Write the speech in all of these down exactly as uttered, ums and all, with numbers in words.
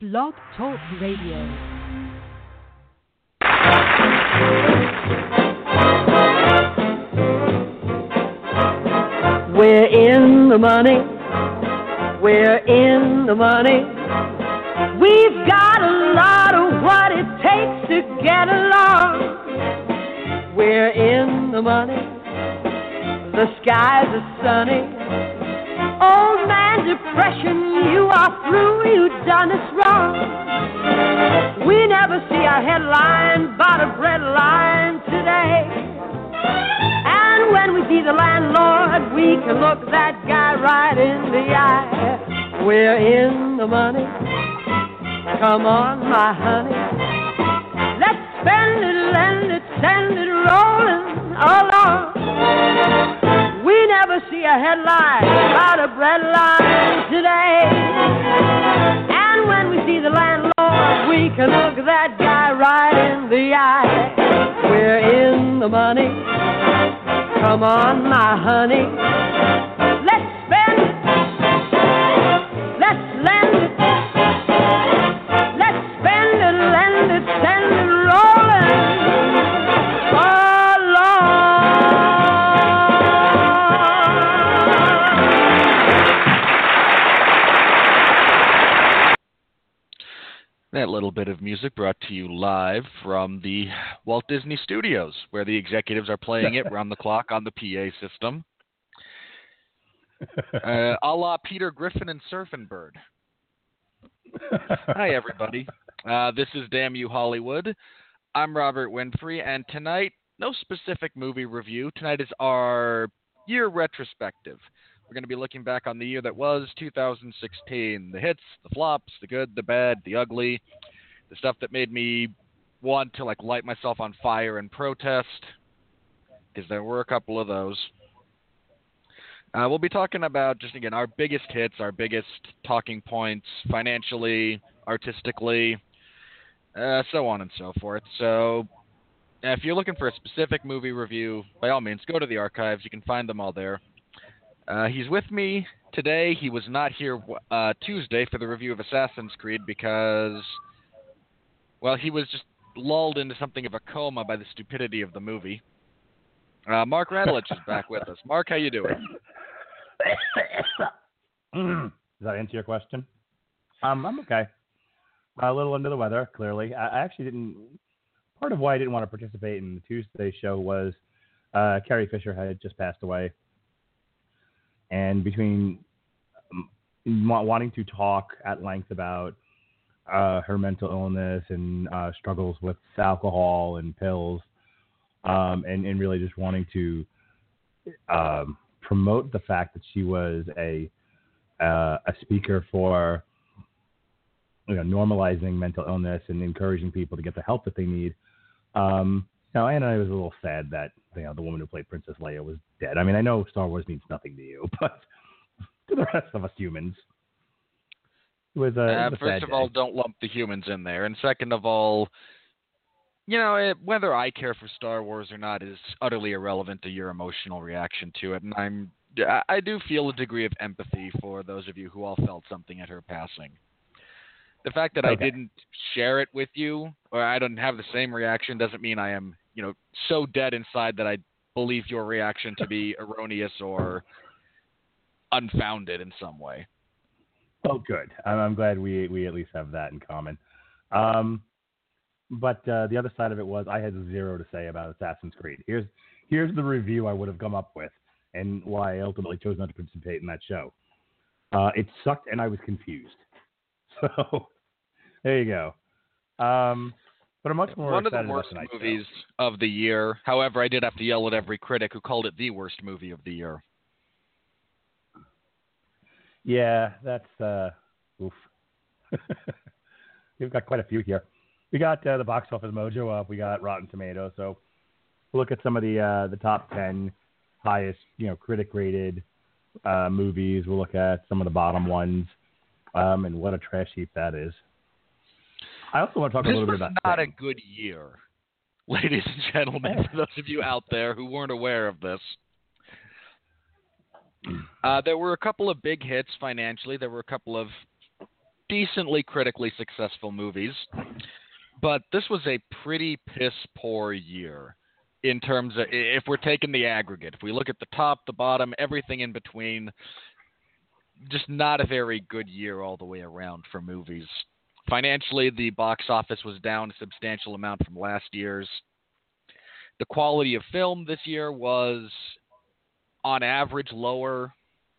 Blog Talk Radio. We're in the money. We're in the money. We've got a lot of what it takes to get along. We're in the money. The skies are sunny. Old man depression, you are through. You done us wrong. We never see a headline about a bread line today. And when we see the landlord, we can look that guy right in the eye. We're in the money. Come on, my honey. Let's spend it, lend it, send it rolling along. We never see a headline about a bread line today. And when we see the landlord, we can look that guy right in the eye. We're in the money. Come on, my honey. Let's spend it. Let's lend it. Let's spend it, lend it, send it rolling That little bit of music brought to you live from the Walt Disney Studios, where the executives are playing it round the clock on the P A system. Uh, a la Peter Griffin and Surfing Bird. Hi, everybody. Uh, this is Damn You Hollywood. I'm Robert Winfrey, and tonight, no specific movie review. Tonight is our year retrospective. We're going to be looking back on the year that was two thousand sixteen. The hits, the flops, the good, the bad, the ugly, the stuff that made me want to like light myself on fire and protest, because there were a couple of those. Uh, we'll be talking about, just again, our biggest hits, our biggest talking points, financially, artistically, uh, so on and so forth. So uh, if you're looking for a specific movie review, by all means, go to the archives. You can find them all there. Uh, he's with me today. He was not here uh, Tuesday for the review of Assassin's Creed because, well, he was just lulled into something of a coma by the stupidity of the movie. Uh, Mark Radulich is back with us. Mark, how you doing? Does that answer your question? Um, I'm okay. A little under the weather, clearly. I, I actually didn't. Part of why I didn't want to participate in the Tuesday show was uh, Carrie Fisher had just passed away. And between um, wanting to talk at length about uh, her mental illness and uh, struggles with alcohol and pills, um, and, and really just wanting to um, promote the fact that she was a uh, a speaker for you know normalizing mental illness and encouraging people to get the help that they need. Um, you know, and I was a little sad that you know the woman who played Princess Leia was dead. I mean, I know Star Wars means nothing to you, but to the rest of us humans, it was a, uh, it was a first sad of day. all, don't lump the humans in there, and second of all, you know, it, whether I care for Star Wars or not is utterly irrelevant to your emotional reaction to it, and I'm I, I do feel a degree of empathy for those of you who all felt something at her passing. The fact that Okay. I didn't share it with you, or I don't have the same reaction, doesn't mean I am, you know, so dead inside that I believe your reaction to be erroneous or unfounded in some way. Oh, good. I'm, I'm glad we we at least have that in common. Um, but uh, the other side of it was I had zero to say about Assassin's Creed. Here's here's the review I would have come up with and why I ultimately chose not to participate in that show. Uh, it sucked and I was confused. So there you go. Um, but I'm much more One of the excited worst about tonight's movies show. of the year. However, I did have to yell at every critic who called it the worst movie of the year. Yeah, that's uh, oof. We've got quite a few here. We got uh, the box office mojo up. We got Rotten Tomatoes. So we'll look at some of the uh, the top ten highest, you know, critic rated uh, movies. We'll look at some of the bottom ones, um, and what a trash heap that is. I also want to talk this a little bit was about not Sting. a good year, ladies and gentlemen. For those of you out there who weren't aware of this, uh, there were a couple of big hits financially. There were a couple of decently critically successful movies, but this was a pretty piss-poor year in terms of, if we're taking the aggregate. If we look at the top, the bottom, everything in between, just not a very good year all the way around for movies. Financially, the box office was down a substantial amount from last year's. The quality of film this year was, on average, lower.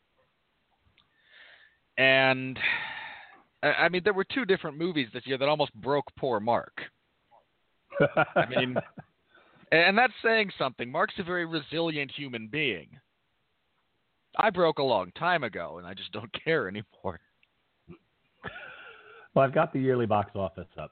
And, I mean, there were two different movies this year that almost broke poor Mark. I mean, and that's saying something. Mark's a very resilient human being. I broke a long time ago, and I just don't care anymore. Well, I've got the yearly box office up.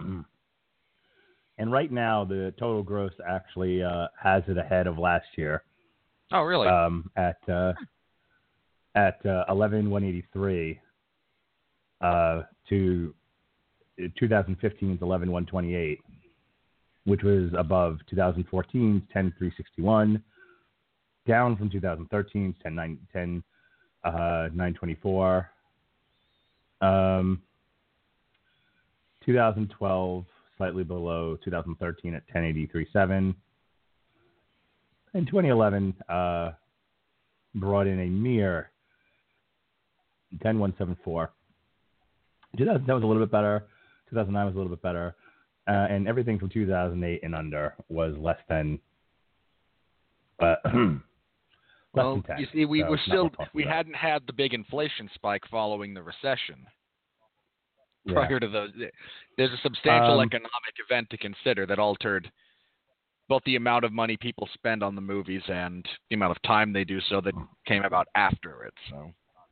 And right now, the total gross actually uh, has it ahead of last year. Oh, really? Um, at uh, at uh, eleven one eighty-three uh, to twenty fifteen's eleven one twenty-eight, which was above twenty fourteen's ten three sixty-one, down from twenty thirteen's ten nine twenty-four. Um, twenty twelve, slightly below two thousand thirteen at ten eighty-three point seven. And twenty eleven uh, brought in a mere ten one seventy-four. two thousand ten was a little bit better. two thousand nine was a little bit better. Uh, and everything from two thousand eight and under was less than uh, less well, than ten. You see, we so were still we about. hadn't had the big inflation spike following the recession. Yeah. Prior to the, there's a substantial Um, economic event to consider that altered both the amount of money people spend on the movies and the amount of time they do so that came about after it. So,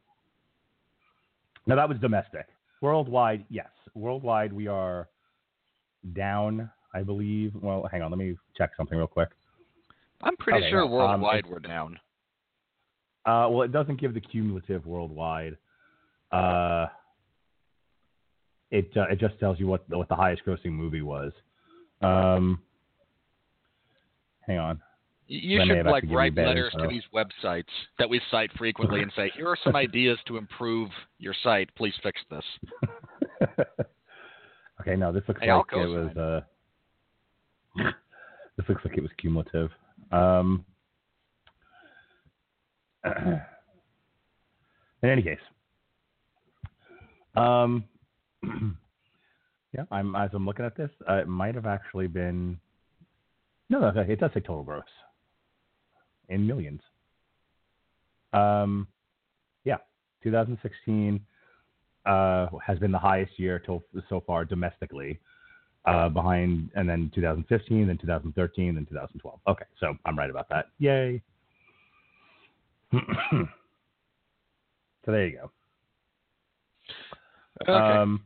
now that was domestic. Worldwide, yes. Worldwide, we are down, I believe. Well, hang on, let me check something real quick. I'm pretty Okay, sure um, worldwide it's- we're down. Uh, well, it doesn't give the cumulative worldwide. Uh, it uh, it just tells you what what the highest grossing movie was. Um, hang on. You Then they should have like to give you write better letters to info. these websites that we cite frequently and say, here are some ideas to improve your site. Please fix this. Okay, no, this looks Hey, I'll like it was. co-sign. Uh, this looks like it was cumulative. Um, in any case, um, yeah, I'm as I'm looking at this, uh, it might have actually been. No, no, it does say total gross in millions. Um, yeah, twenty sixteen uh, has been the highest year to, so far domestically. Uh, behind, and then twenty fifteen, then twenty thirteen, then twenty twelve. Okay, so I'm right about that. Yay. So there you go. Okay. Um,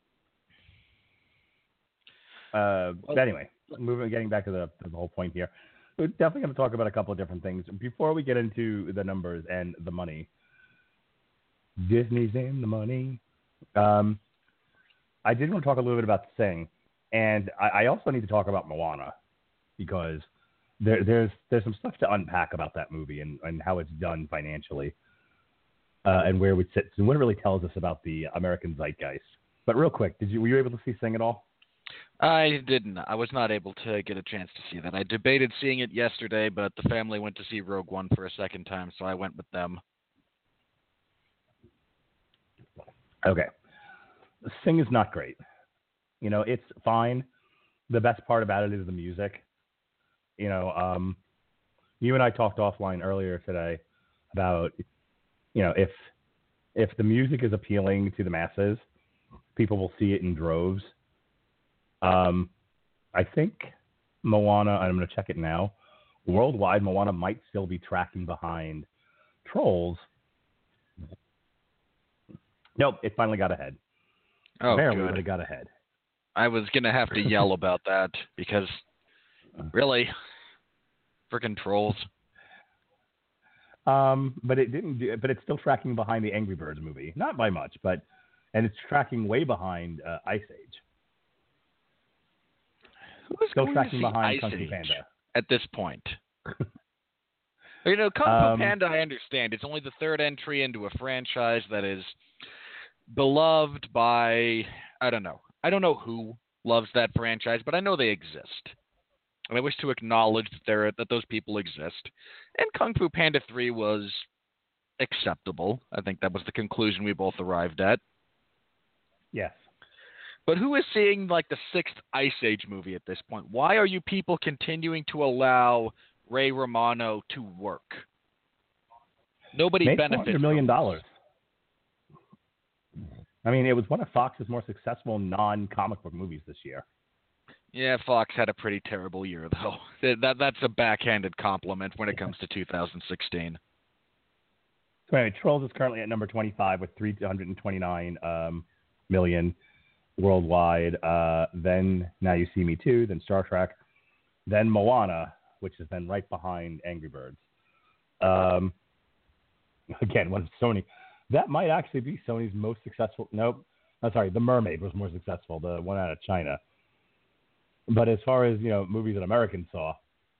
uh, Well- but anyway, moving, getting back to the, to the whole point here, we're definitely going to talk about a couple of different things before we get into the numbers and the money. Disney's in the money. Um, I did want to talk a little bit about Sing, and I, I also need to talk about Moana because there, there's there's some stuff to unpack about that movie and, and how it's done financially, uh, and where it sits and what it really tells us about the American zeitgeist. But real quick, did you were you able to see Sing at all? I didn't. I was not able to get a chance to see that. I debated seeing it yesterday, but the family went to see Rogue One for a second time, so I went with them. Okay. Sing is not great. You know, it's fine. The best part about it is the music. You know, um, you and I talked offline earlier today about, you know, if if the music is appealing to the masses, people will see it in droves. Um, I think Moana, I'm going to check it now, worldwide, Moana might still be tracking behind Trolls. Nope, it finally got ahead. Oh, Apparently, good. but it got ahead. I was going to have to yell about that because, really, freaking Trolls. Um, but it didn't. Do, but it's still tracking behind the Angry Birds movie, not by much, but and it's tracking way behind uh, Ice Age. Who's Still going tracking to see behind Ice Kung Fu Age Panda. at this point? You know, Kung Um, Fu Panda, I understand. It's only the third entry into a franchise that is beloved by, I don't know. I don't know who loves that franchise, but I know they exist. And I wish to acknowledge that there that those people exist. And Kung Fu Panda three was acceptable. I think that was the conclusion we both arrived at. Yes. But who is seeing like the sixth Ice Age movie at this point? Why are you people continuing to allow Ray Romano to work? Nobody Made benefits four hundred million dollars. This. I mean, it was one of Fox's more successful non-comic book movies this year. Yeah, Fox had a pretty terrible year, though. That That's a backhanded compliment when it comes to two thousand sixteen. So anyway, Trolls is currently at number twenty-five with three hundred twenty-nine um, million worldwide. Uh, then Now You See Me Too, then Star Trek, then Moana, which is then right behind Angry Birds. Um, again, what is Sony? That might actually be Sony's most successful. Nope. I'm sorry, The Mermaid was more successful, the one out of China. But as far as, you know, movies that Americans saw,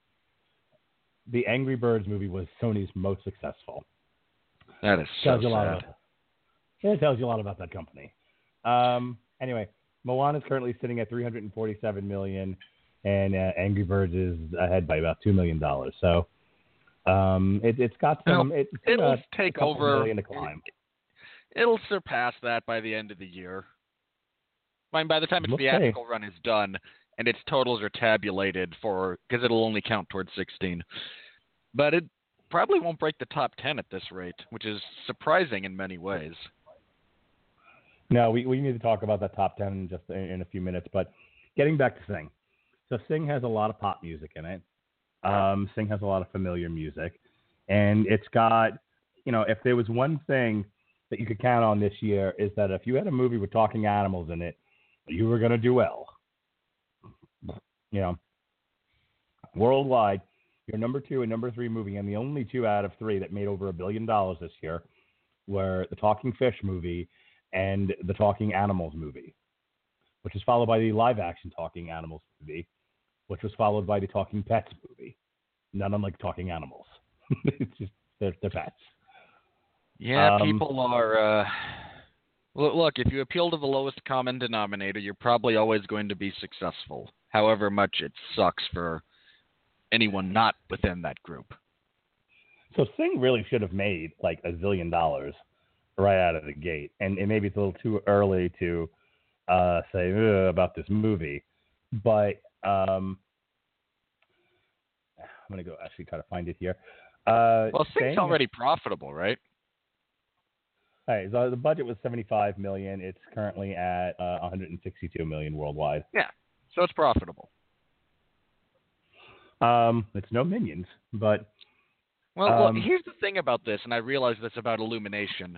the Angry Birds movie was Sony's most successful. That is so tells you a lot sad. about, it tells you a lot about that company. Um, anyway, Moana is currently sitting at three hundred forty-seven million dollars, and uh, Angry Birds is ahead by about two million dollars. So um, it, it's got some. Well, It, it'll uh, take a couple over. million to climb. It'll surpass that by the end of the year. I mean, by the time its We'll theatrical run is done and its totals are tabulated for, because it'll only count towards sixteen. But it probably won't break the top ten at this rate, which is surprising in many ways. No, we, we need to talk about that top ten in just in, in a few minutes. But getting back to Sing. So Sing has a lot of pop music in it. Um, Sing has a lot of familiar music. And it's got, you know, if there was one thing that you could count on this year is that if you had a movie with talking animals in it, you were going to do well. You know, worldwide, your number two and number three movie, and the only two out of three that made over a billion dollars this year, were the Talking Fish movie and the Talking Animals movie, which was followed by the live-action Talking Animals movie, which was followed by the Talking Pets movie. None unlike Talking Animals. It's just, they're, they're pets. Yeah, Um, people are... Uh... Look, if you appeal to the lowest common denominator, you're probably always going to be successful, however much it sucks for anyone not within that group. So Sing really should have made like a zillion dollars right out of the gate. And, and maybe it's a little too early to uh, say about this movie. But um, I'm going to go actually try to find it here. Uh, Well, Sing's Sing, already profitable, right? All right, so the budget was seventy-five million dollars. It's currently at uh, one hundred sixty-two million dollars worldwide. Yeah, so it's profitable. Um, it's no Minions, but Well, um, look, here's the thing about this, and I realize this about Illumination.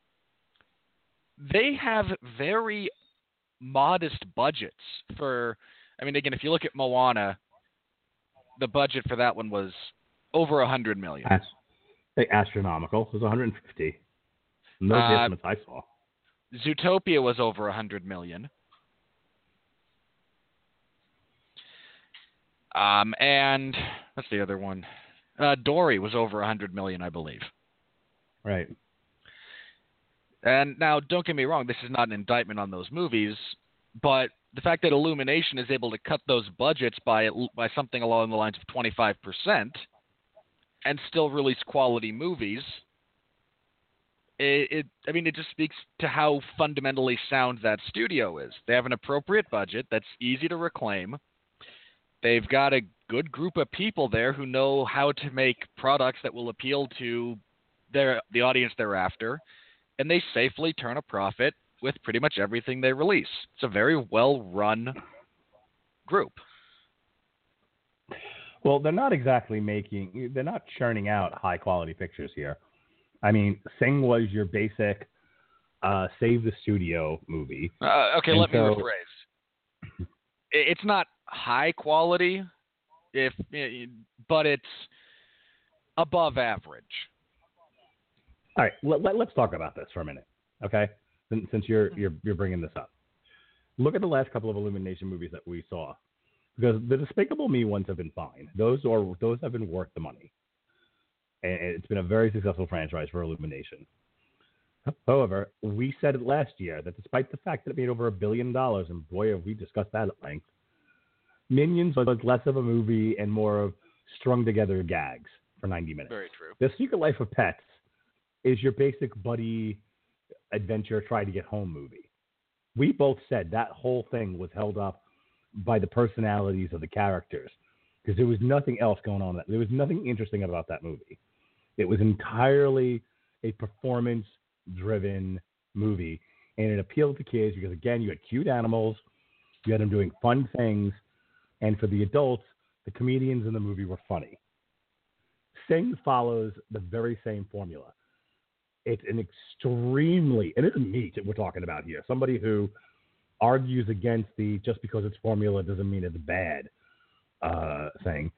They have very modest budgets for, I mean, again, if you look at Moana, the budget for that one was over one hundred million dollars. Ast- astronomical. It was one hundred fifty. No Uh, estimates I saw. Zootopia was over one hundred million dollars. Um, and what's the other one? Uh, Dory was over one hundred million dollars, I believe. Right. And now, don't get me wrong, this is not an indictment on those movies, but the fact that Illumination is able to cut those budgets by by something along the lines of twenty-five percent and still release quality movies, it, it I mean, it just speaks to how fundamentally sound that studio is. They have an appropriate budget that's easy to reclaim. They've got a good group of people there who know how to make products that will appeal to their the audience they're after, and they safely turn a profit with pretty much everything they release. It's a very well-run group. Well, they're not exactly making, they're not churning out high-quality pictures here. I mean, Sing was your basic uh, save the studio movie. Uh, okay, And let so- me rephrase. I- It's not high quality, if but it's above average. All right, let, let, let's talk about this for a minute, okay? Since, since you're, you're you're bringing this up, look at the last couple of Illumination movies that we saw, because the Despicable Me ones have been fine. Those are those have been worth the money, and it's been a very successful franchise for Illumination. However, we said it last year that despite the fact that it made over a billion dollars, and boy, have we discussed that at length, Minions was less of a movie and more of strung together gags for ninety minutes. Very true. The Secret Life of Pets is your basic buddy adventure, try to get home movie. We both said that whole thing was held up by the personalities of the characters because there was nothing else going on. There was nothing interesting about that movie. It was entirely a performance-driven movie, and it appealed to kids because, again, you had cute animals, you had them doing fun things, and for the adults, the comedians in the movie were funny. Sing follows the very same formula. It's an extremely, and it's me that we're talking about here, somebody who argues against the just because it's formula doesn't mean it's bad uh, thing.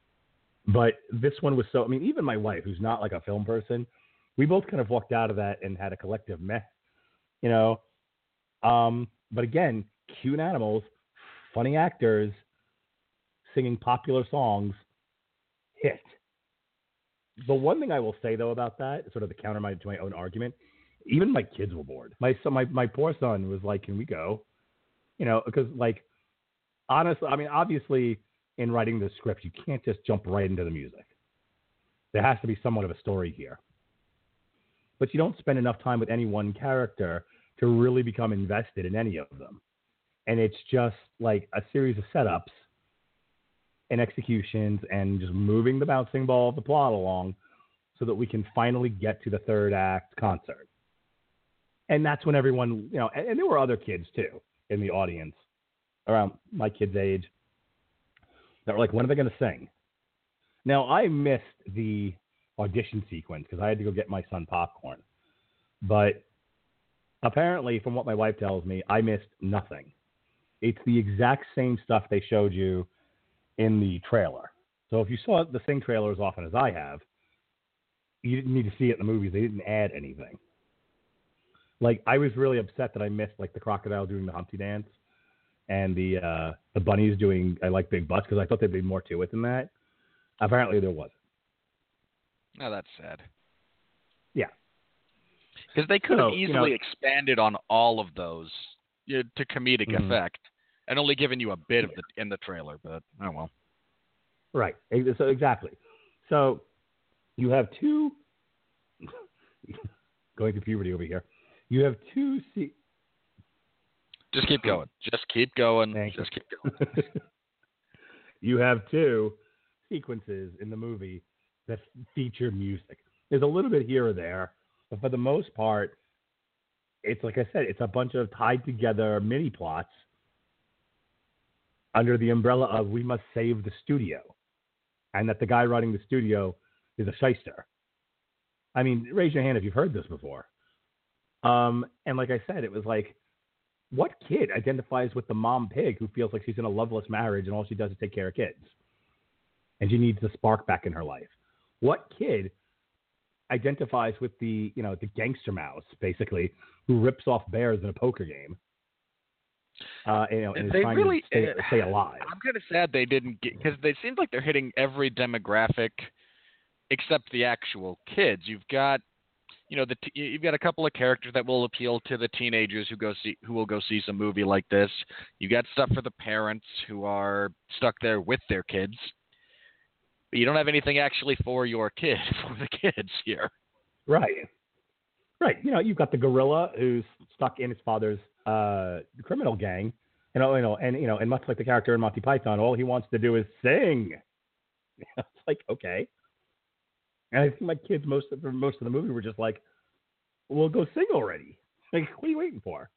But this one was so, I mean, even my wife, who's not like a film person, we both kind of walked out of that and had a collective meh, you know. Um, but again, cute animals, funny actors, singing popular songs, hit. The one thing I will say, though, about that, sort of the counter my, to my own argument, even my kids were bored. My son, my, my poor son was like, can we go? You know, because, like, honestly, I mean, obviously, in writing the script, you can't just jump right into the music. There has to be somewhat of a story here. But you don't spend enough time with any one character to really become invested in any of them. And it's just like a series of setups and executions and just moving the bouncing ball of the plot along so that we can finally get to the third act concert. And that's when everyone, you know, and, and there were other kids too in the audience around my kid's age that were like, when are they going to sing? Now, I missed the audition sequence because I had to go get my son popcorn. But apparently, from what my wife tells me, I missed nothing. It's the exact same stuff they showed you in the trailer. So if you saw the Sing trailer as often as I have, you didn't need to see it in the movies. They didn't add anything. Like, I was really upset that I missed, like, the crocodile doing the Humpty dance and the uh, the bunnies doing I Like Big Butts because I thought there'd be more to it than that. Apparently there wasn't. Oh, that's sad. Yeah. Because they could have So, easily you know, expanded on all of those you know, to comedic mm-hmm. effect and only given you a bit of the in the trailer, but oh well. Right. So exactly. So you have two going through puberty over here. You have two se- Just keep going. Just keep going. Thank Just you. keep going. You have two sequences in the movie that feature music. There's a little bit here or there, but for the most part, it's like I said, it's a bunch of tied together mini plots under the umbrella of we must save the studio, and that the guy running the studio is a shyster. I mean, raise your hand if you've heard this before. Um, and like I said, it was like, what kid identifies with the mom pig who feels like she's in a loveless marriage and all she does is take care of kids? And she needs the spark back in her life. What kid identifies with the, you know, the gangster mouse, basically, who rips off bears in a poker game? Uh, you know, and they is trying really to stay, stay alive. I'm kind of sad they didn't get, because they seem like they're hitting every demographic except the actual kids. You've got, you know, the t- you've got a couple of characters that will appeal to the teenagers who go see who will go see some movie like this. You got stuff for the parents who are stuck there with their kids. But you don't have anything actually for your kid, for the kids here. Right. Right. You know, you've got the gorilla who's stuck in his father's uh, criminal gang. You know, you know, and you know, and much like the character in Monty Python, all he wants to do is sing. It's like, okay. And I think my kids most of, for most of the movie were just like, "Well, go sing already. Like, what are you waiting for?"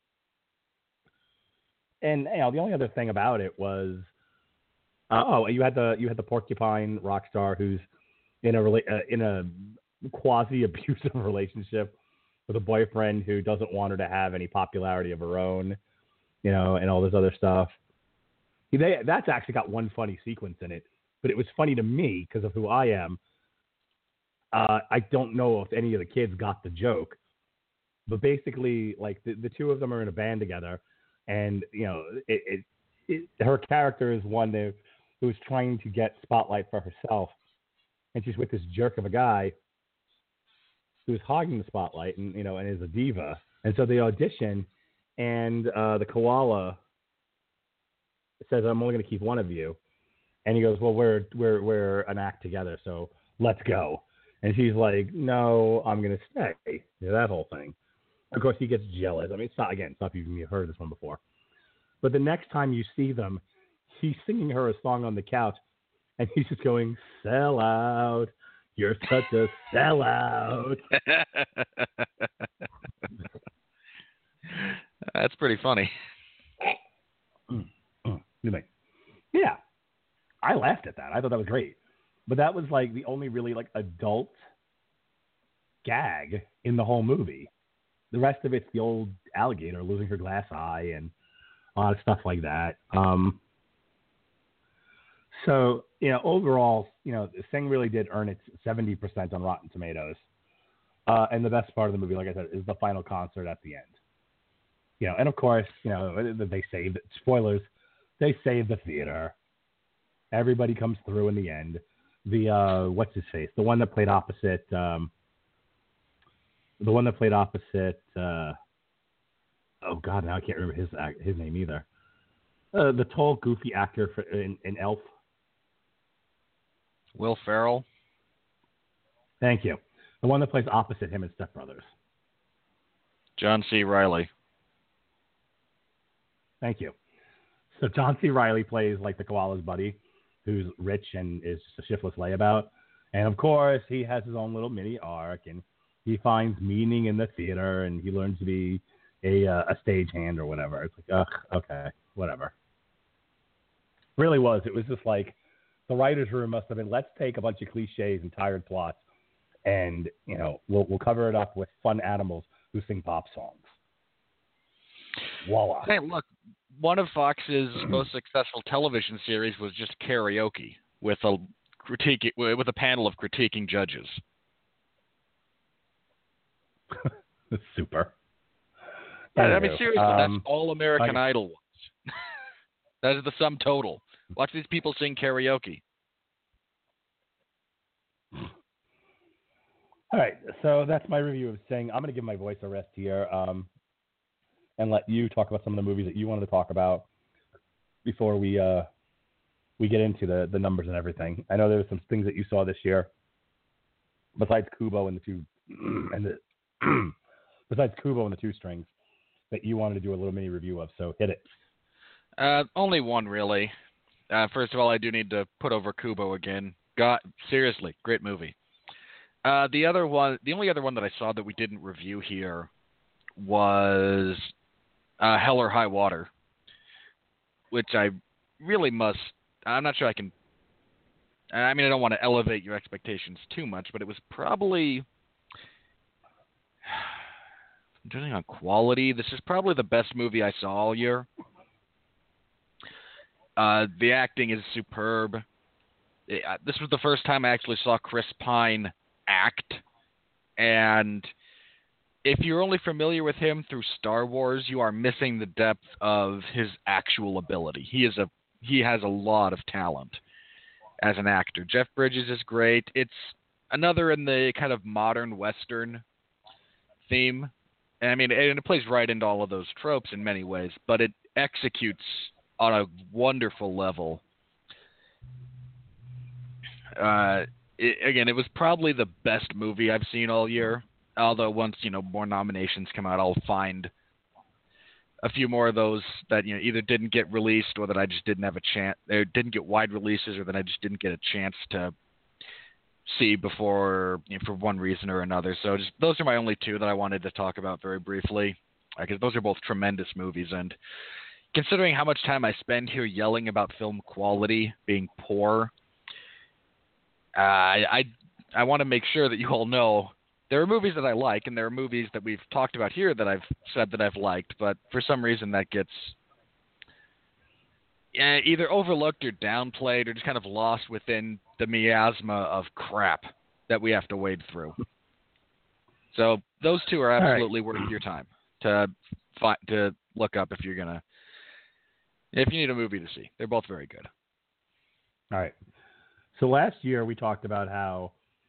And you know, the only other thing about it was, uh, oh, you had the you had the porcupine rock star who's in a rela- uh, in a quasi abusive relationship with a boyfriend who doesn't want her to have any popularity of her own, you know, and all this other stuff. They, that's actually got one funny sequence in it, but it was funny to me because of who I am. Uh, I don't know if any of the kids got the joke, but basically, like the, the two of them are in a band together, and you know, it, it, it her character is one that, who's trying to get spotlight for herself, and she's with this jerk of a guy who's hogging the spotlight and, you know, and is a diva. And so they audition, and uh, the koala says, I'm only going to keep one of you. And he goes, well, we're, we're, we're an act together, so let's go. And she's like, no, I'm going to stay. Yeah, that whole thing. Of course, he gets jealous. I mean, it's not, again, it's not even you've heard this one before. But the next time you see them, he's singing her a song on the couch, and he's just going, sell out. You're such a sellout. That's pretty funny. Yeah. I laughed at that. I thought that was great. But that was like the only really like adult gag in the whole movie. The rest of it's the old alligator losing her glass eye and a lot of stuff like that. Um, so, you know, overall, you know, this thing really did earn its seventy percent on Rotten Tomatoes. Uh, and the best part of the movie, like I said, is the final concert at the end. You know, and of course, you know, they saved it. Spoilers, they saved the theater. Everybody comes through in the end. The, uh, what's his face? The one that played opposite, um, the one that played opposite, uh, oh God, now I can't remember his his name either. Uh, the tall, goofy actor for, in, in Elf. Will Ferrell. Thank you. The one that plays opposite him in Step Brothers. John C. Reilly. Thank you. So John C. Reilly plays like the koala's buddy, who's rich and is just a shiftless layabout. And of course, he has his own little mini arc, and he finds meaning in the theater, and he learns to be a uh, a stagehand or whatever. It's like, ugh, okay, whatever. Really was. It was just like the writer's room must have been, let's take a bunch of cliches and tired plots, and you know, we'll we'll cover it up with fun animals who sing pop songs. Voila. Hey, look, one of Fox's most successful television series was just karaoke with a critique with a panel of critiquing judges. Super. Yeah, I mean, seriously, um, that's all American I, Idol was. That is the sum total. Watch these people sing karaoke. All right, so that's my review of Sing. I'm going to give my voice a rest here um, and let you talk about some of the movies that you wanted to talk about before we uh, we get into the, the numbers and everything. I know there were some things that you saw this year besides Kubo and the two and the besides Kubo and the two strings that you wanted to do a little mini review of. So hit it. Uh, only one really. Uh, first of all, I do need to put over Kubo again. God, seriously, great movie. Uh, the other one, the only other one that I saw that we didn't review here was uh, Hell or High Water, which I really must. I'm not sure I can. I mean, I don't want to elevate your expectations too much, but it was probably. Judging on quality, this is probably the best movie I saw all year. Uh, the acting is superb. It, uh, this was the first time I actually saw Chris Pine act, and if you're only familiar with him through Star Wars, you are missing the depth of his actual ability. He is a he has a lot of talent as an actor. Jeff Bridges is great. It's another in the kind of modern Western theme. I mean, and it plays right into all of those tropes in many ways, but it executes on a wonderful level. Uh, it, again, it was probably the best movie I've seen all year. Although once, you know, more nominations come out, I'll find a few more of those that, you know, either didn't get released or that I just didn't have a chance, or didn't get wide releases, or that I just didn't get a chance to see before, you know, for one reason or another. So just those are my only two that I wanted to talk about very briefly, because those are both tremendous movies. And considering how much time I spend here yelling about film quality being poor, uh, I I, I want to make sure that you all know there are movies that I like, and there are movies that we've talked about here that I've said that I've liked, but for some reason that gets uh, either overlooked or downplayed or just kind of lost within the miasma of crap that we have to wade through. So those two are absolutely right. Worth your time to find, to look up if you're gonna if you need a movie to see. They're both very good. All right. So last year we talked about how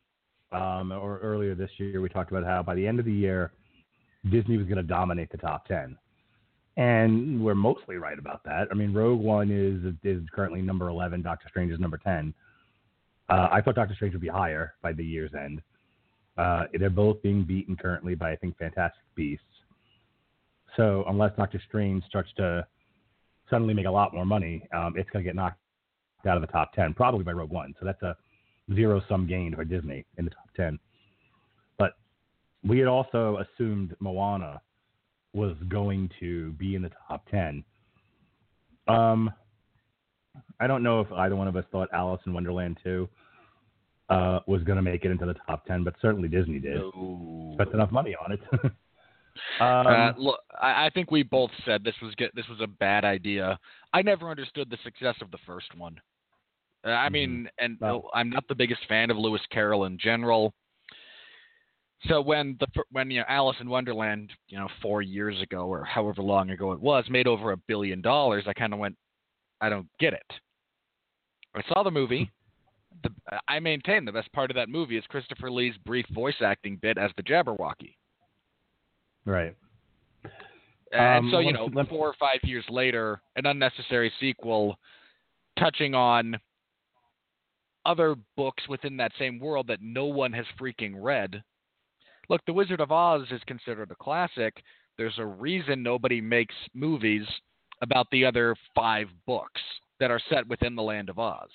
um, or earlier this year, we talked about how by the end of the year, Disney was going to dominate the top ten. And we're mostly right about that. I mean, Rogue One is is currently number eleven. Doctor Strange is number ten. Uh, I thought Doctor Strange would be higher by the year's end. Uh, they're both being beaten currently by, I think, Fantastic Beasts. So unless Doctor Strange starts to suddenly make a lot more money, um, it's going to get knocked out of the top ten, probably by Rogue One. So that's a zero-sum gain for Disney in the top ten. But we had also assumed Moana was going to be in the top ten. Um, I don't know if either one of us thought Alice in Wonderland two uh, was going to make it into the top ten, but certainly Disney did. No. Spent enough money on it. um, uh, um, look, I, I think we both said this was get, this was a bad idea. I never understood the success of the first one. Uh, I mean, mm-hmm. and well, I'm not the biggest fan of Lewis Carroll in general. So when the when you know Alice in Wonderland, you know, four years ago or however long ago it was, made over a billion dollars, I kind of went, I don't get it. I saw the movie. The, I maintain the best part of that movie is Christopher Lee's brief voice acting bit as the Jabberwocky. Right. And um, so, you let's, know, let's, four or five years later, an unnecessary sequel touching on other books within that same world that no one has freaking read. Look, The Wizard of Oz is considered a classic. There's a reason nobody makes movies about the other five books that are set within the Land of Oz.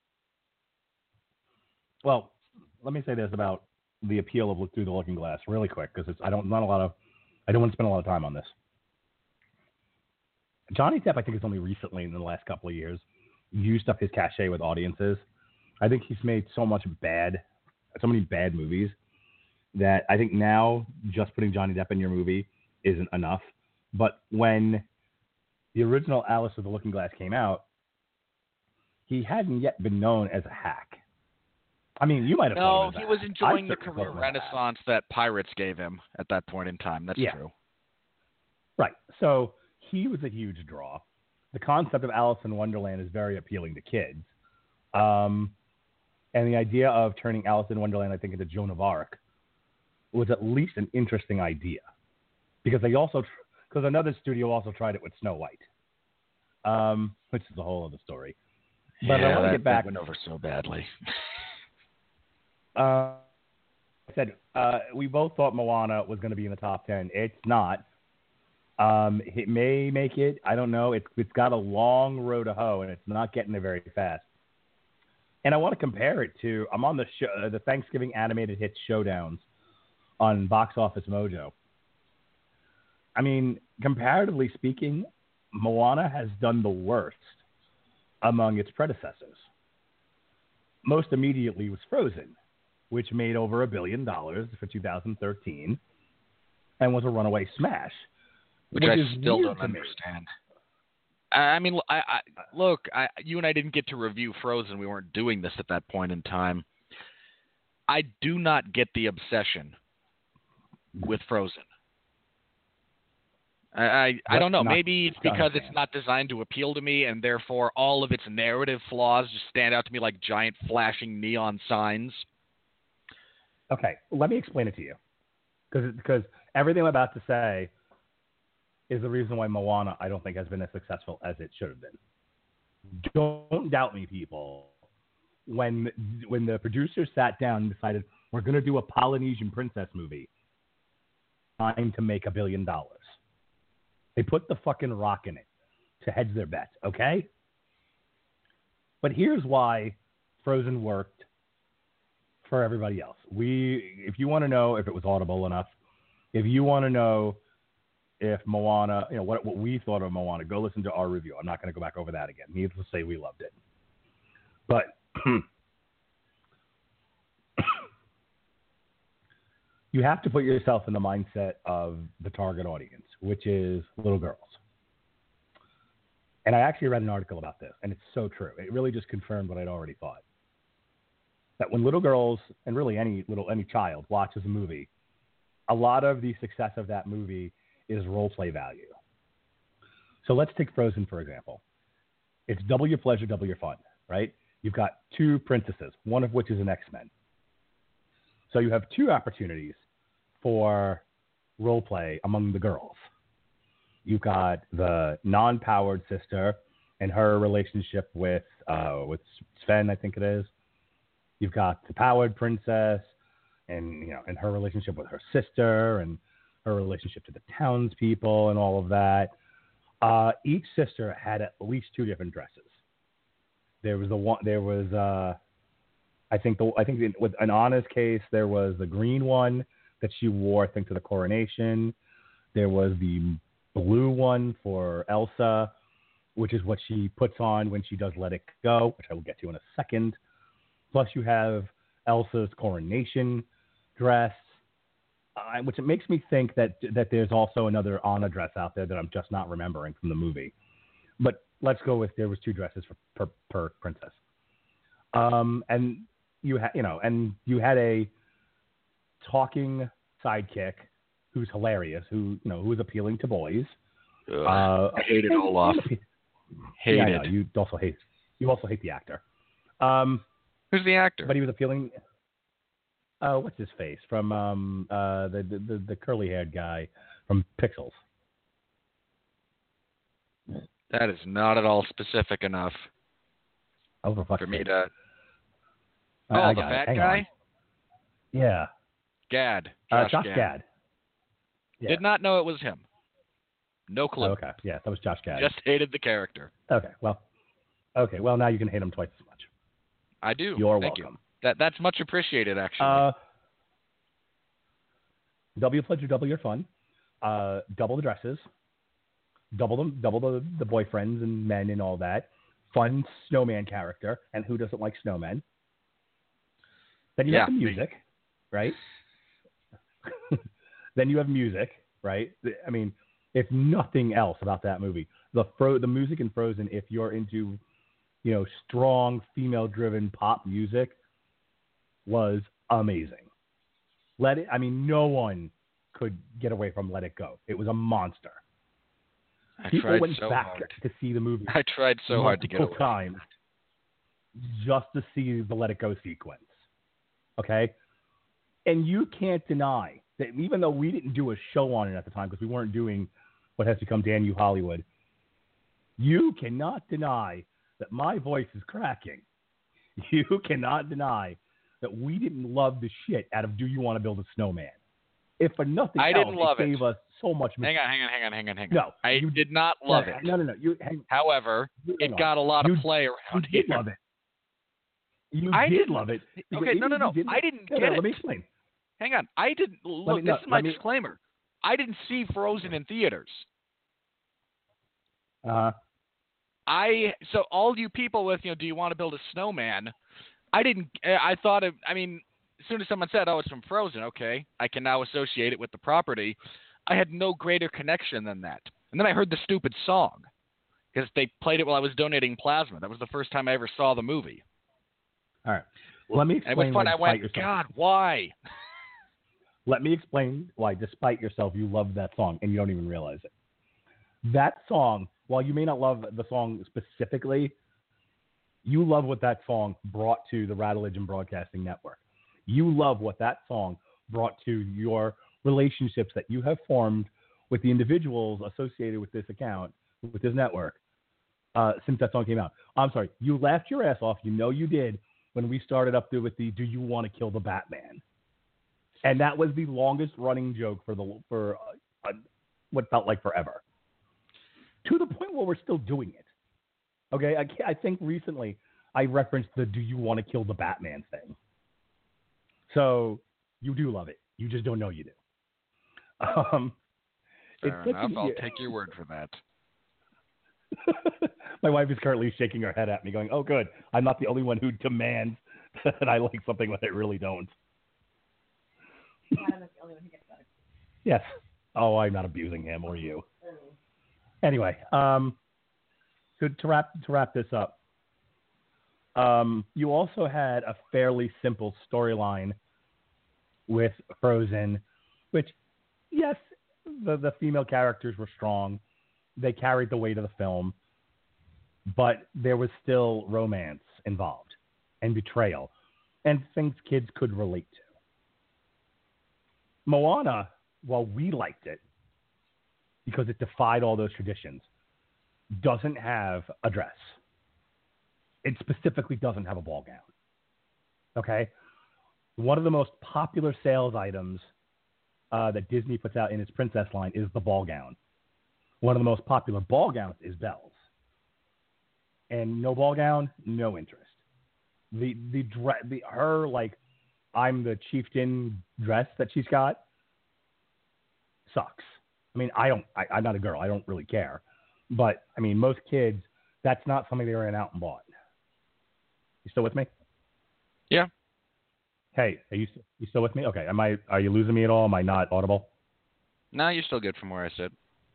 Well, let me say this about the appeal of Look Through the Looking Glass really quick, because it's I don't not a lot of I don't want to spend a lot of time on this. Johnny Depp, I think, has only recently in the last couple of years used up his cachet with audiences. I think he's made so much bad, so many bad movies that I think now just putting Johnny Depp in your movie isn't enough. But when the original Alice with the Looking Glass came out, he hadn't yet been known as a hack. I mean, you might have. No, he was enjoying the career renaissance that Pirates gave him at that point in time. That's yeah. true. Right. So he was a huge draw. The concept of Alice in Wonderland is very appealing to kids. Um, and the idea of turning Alice in Wonderland, I think, into Joan of Arc was at least an interesting idea. Because they also, because another studio also tried it with Snow White, um, which is a whole other story. But yeah, I want to that, get back. That went over so badly. Uh, I said uh, we both thought Moana was going to be in the top ten. It's not. Um, it may make it. I don't know. It's it's got a long road to hoe, and it's not getting there very fast. And I want to compare it to. I'm on the show, uh, the Thanksgiving animated hits showdowns on Box Office Mojo. I mean, comparatively speaking, Moana has done the worst among its predecessors. Most immediately was Frozen, which made over a billion dollars for two thousand thirteen and was a runaway smash. Which, which I still don't understand. I mean, I, I, look, I, you and I didn't get to review Frozen. We weren't doing this at that point in time. I do not get the obsession with Frozen. I, I, I don't know. Maybe it's because it's not designed to appeal to me, and therefore all of its narrative flaws just stand out to me like giant flashing neon signs. Okay, let me explain it to you, because because everything I'm about to say is the reason why Moana, I don't think, has been as successful as it should have been. Don't doubt me, people. When when the producers sat down and decided we're going to do a Polynesian princess movie, time to make a billion dollars. They put the fucking rock in it to hedge their bets, okay? But here's why Frozen worked for everybody else. We, if you want to know if it was audible enough, if you want to know if Moana, you know, what, what we thought of Moana, go listen to our review. I'm not going to go back over that again. Needless to say, we loved it. But you have to put yourself in the mindset of the target audience, which is little girls. And I actually read an article about this, and it's so true. It really just confirmed what I'd already thought. That when little girls, and really any little any child, watches a movie, a lot of the success of that movie is role play value. So let's take Frozen, for example. It's double your pleasure, double your fun, right? You've got two princesses, one of which is an X-Men. So you have two opportunities for role play among the girls. You've got the non-powered sister and her relationship with uh, with Sven, I think it is. You've got the powered princess, and you know, and her relationship with her sister, and her relationship to the townspeople, and all of that. Uh, each sister had at least two different dresses. There was the one. There was, uh, I think the I think in, with in Anna's case, there was the green one that she wore, I think, to the coronation. There was the blue one for Elsa, which is what she puts on when she does Let It Go, which I will get to in a second. Plus, you have Elsa's coronation dress, uh, which it makes me think that that there's also another Anna dress out there that I'm just not remembering from the movie. But let's go with there was two dresses for per, per princess. Um, and you had, you know, and you had a talking sidekick who's hilarious, who you know who is appealing to boys. Ugh, uh, I hated Olaf. Hated. Yeah, I know. You also hate. You also hate the actor. Um, Who's the actor? But he was appealing. Uh, what's his face from um, uh, the, the the the curly haired guy from Pixels? That is not at all specific enough Oh, for, for me to. I, Oh, I the got it. fat Hang guy? on. Yeah. Gad. Uh, Josh, Josh Gad. Gad. Yeah. Did not know it was him. No clue. Oh, okay. Yeah, that was Josh Gad. Just hated the character. Okay. Well. Okay. Well, now you can hate him twice as much. I do. You're Thank welcome. You. That that's much appreciated, actually. Uh, double your pledge or double your fun. Uh, double the dresses. Double them. Double the, the boyfriends and men and all that. Fun snowman character, and who doesn't like snowmen? Then you Yeah, have the music, right? Then you have music, right? I mean, if nothing else about that movie, the fro- the music in Frozen, if you're into, you know, strong female-driven pop music, was amazing. Let It, I mean, no one could get away from Let It Go. It was a monster. I People tried went so back hard. to see the movie I tried so hard to get multiple away. times just to see the Let It Go sequence. Okay? And you can't deny that even though we didn't do a show on it at the time because we weren't doing what has become Damn You Hollywood, you cannot deny that my voice is cracking. You cannot deny that we didn't love the shit out of Do You Want to Build a Snowman? If for nothing I else, didn't love it it. gave us so much. Hang on, hang on, hang on, hang on, hang on. No, I you, did not love no, it. No, no, no. You, hang, However, hang it on. got a lot you, of play you around here. did love it. You I did didn't- love it. Okay, no, no, no. Didn't, I didn't no, get no, it. Let me explain. Hang on. I didn't look. me- this no, is my let me- disclaimer. I didn't see Frozen in theaters. Uh, I so all you people with you know, do you want to build a snowman? I didn't. I thought of. I mean, as soon as someone said, "Oh, it's from Frozen," okay, I can now associate it with the property. I had no greater connection than that. And then I heard the stupid song because they played it while I was donating plasma. That was the first time I ever saw the movie. all right. Let me And it explain was fun. why I went, despite yourself, God, why? Let me explain why, despite yourself, you love that song and you don't even realize it. That song, while you may not love the song specifically, you love what that song brought to the Rattlegion Broadcasting Network. You love what that song brought to your relationships that you have formed with the individuals associated with this account, with this network, uh, since that song came out. I'm sorry, you laughed your ass off. You know you did when we started up there with the "Do You Want to Kill the Batman?" And that was the longest running joke for the for uh, uh, what felt like forever. To the point where we're still doing it. Okay, I, I think recently I referenced the "Do you want to kill the Batman" thing. So you do love it. You just don't know you do. Um, Fair it's enough. such a- I'll take your word for that. My wife is currently shaking her head at me, going, "Oh, good. I'm not the only one who demands that I like something when I really don't." Adam is the only one who gets better. Yes. Oh, I'm not abusing him or you. Anyway, um, to, to wrap to wrap this up, um, you also had a fairly simple storyline with Frozen, which, yes, the the female characters were strong. They carried the weight of the film, but there was still romance involved and betrayal and things kids could relate to. Moana, while we liked it because it defied all those traditions, doesn't have a dress. It specifically doesn't have a ball gown. Okay? One of the most popular sales items uh, that Disney puts out in its princess line is the ball gown. One of the most popular ball gowns is Belle's. And no ball gown, no interest. The the dress, the her like I'm the chieftain dress that she's got sucks. I mean, I don't. I, I'm not a girl. I don't really care. But I mean, most kids, that's not something they ran out and bought. You still with me? Yeah. Hey, are you you still with me? Okay. Am I? Are you losing me at all? Am I not audible? No, you're still good from where I sit.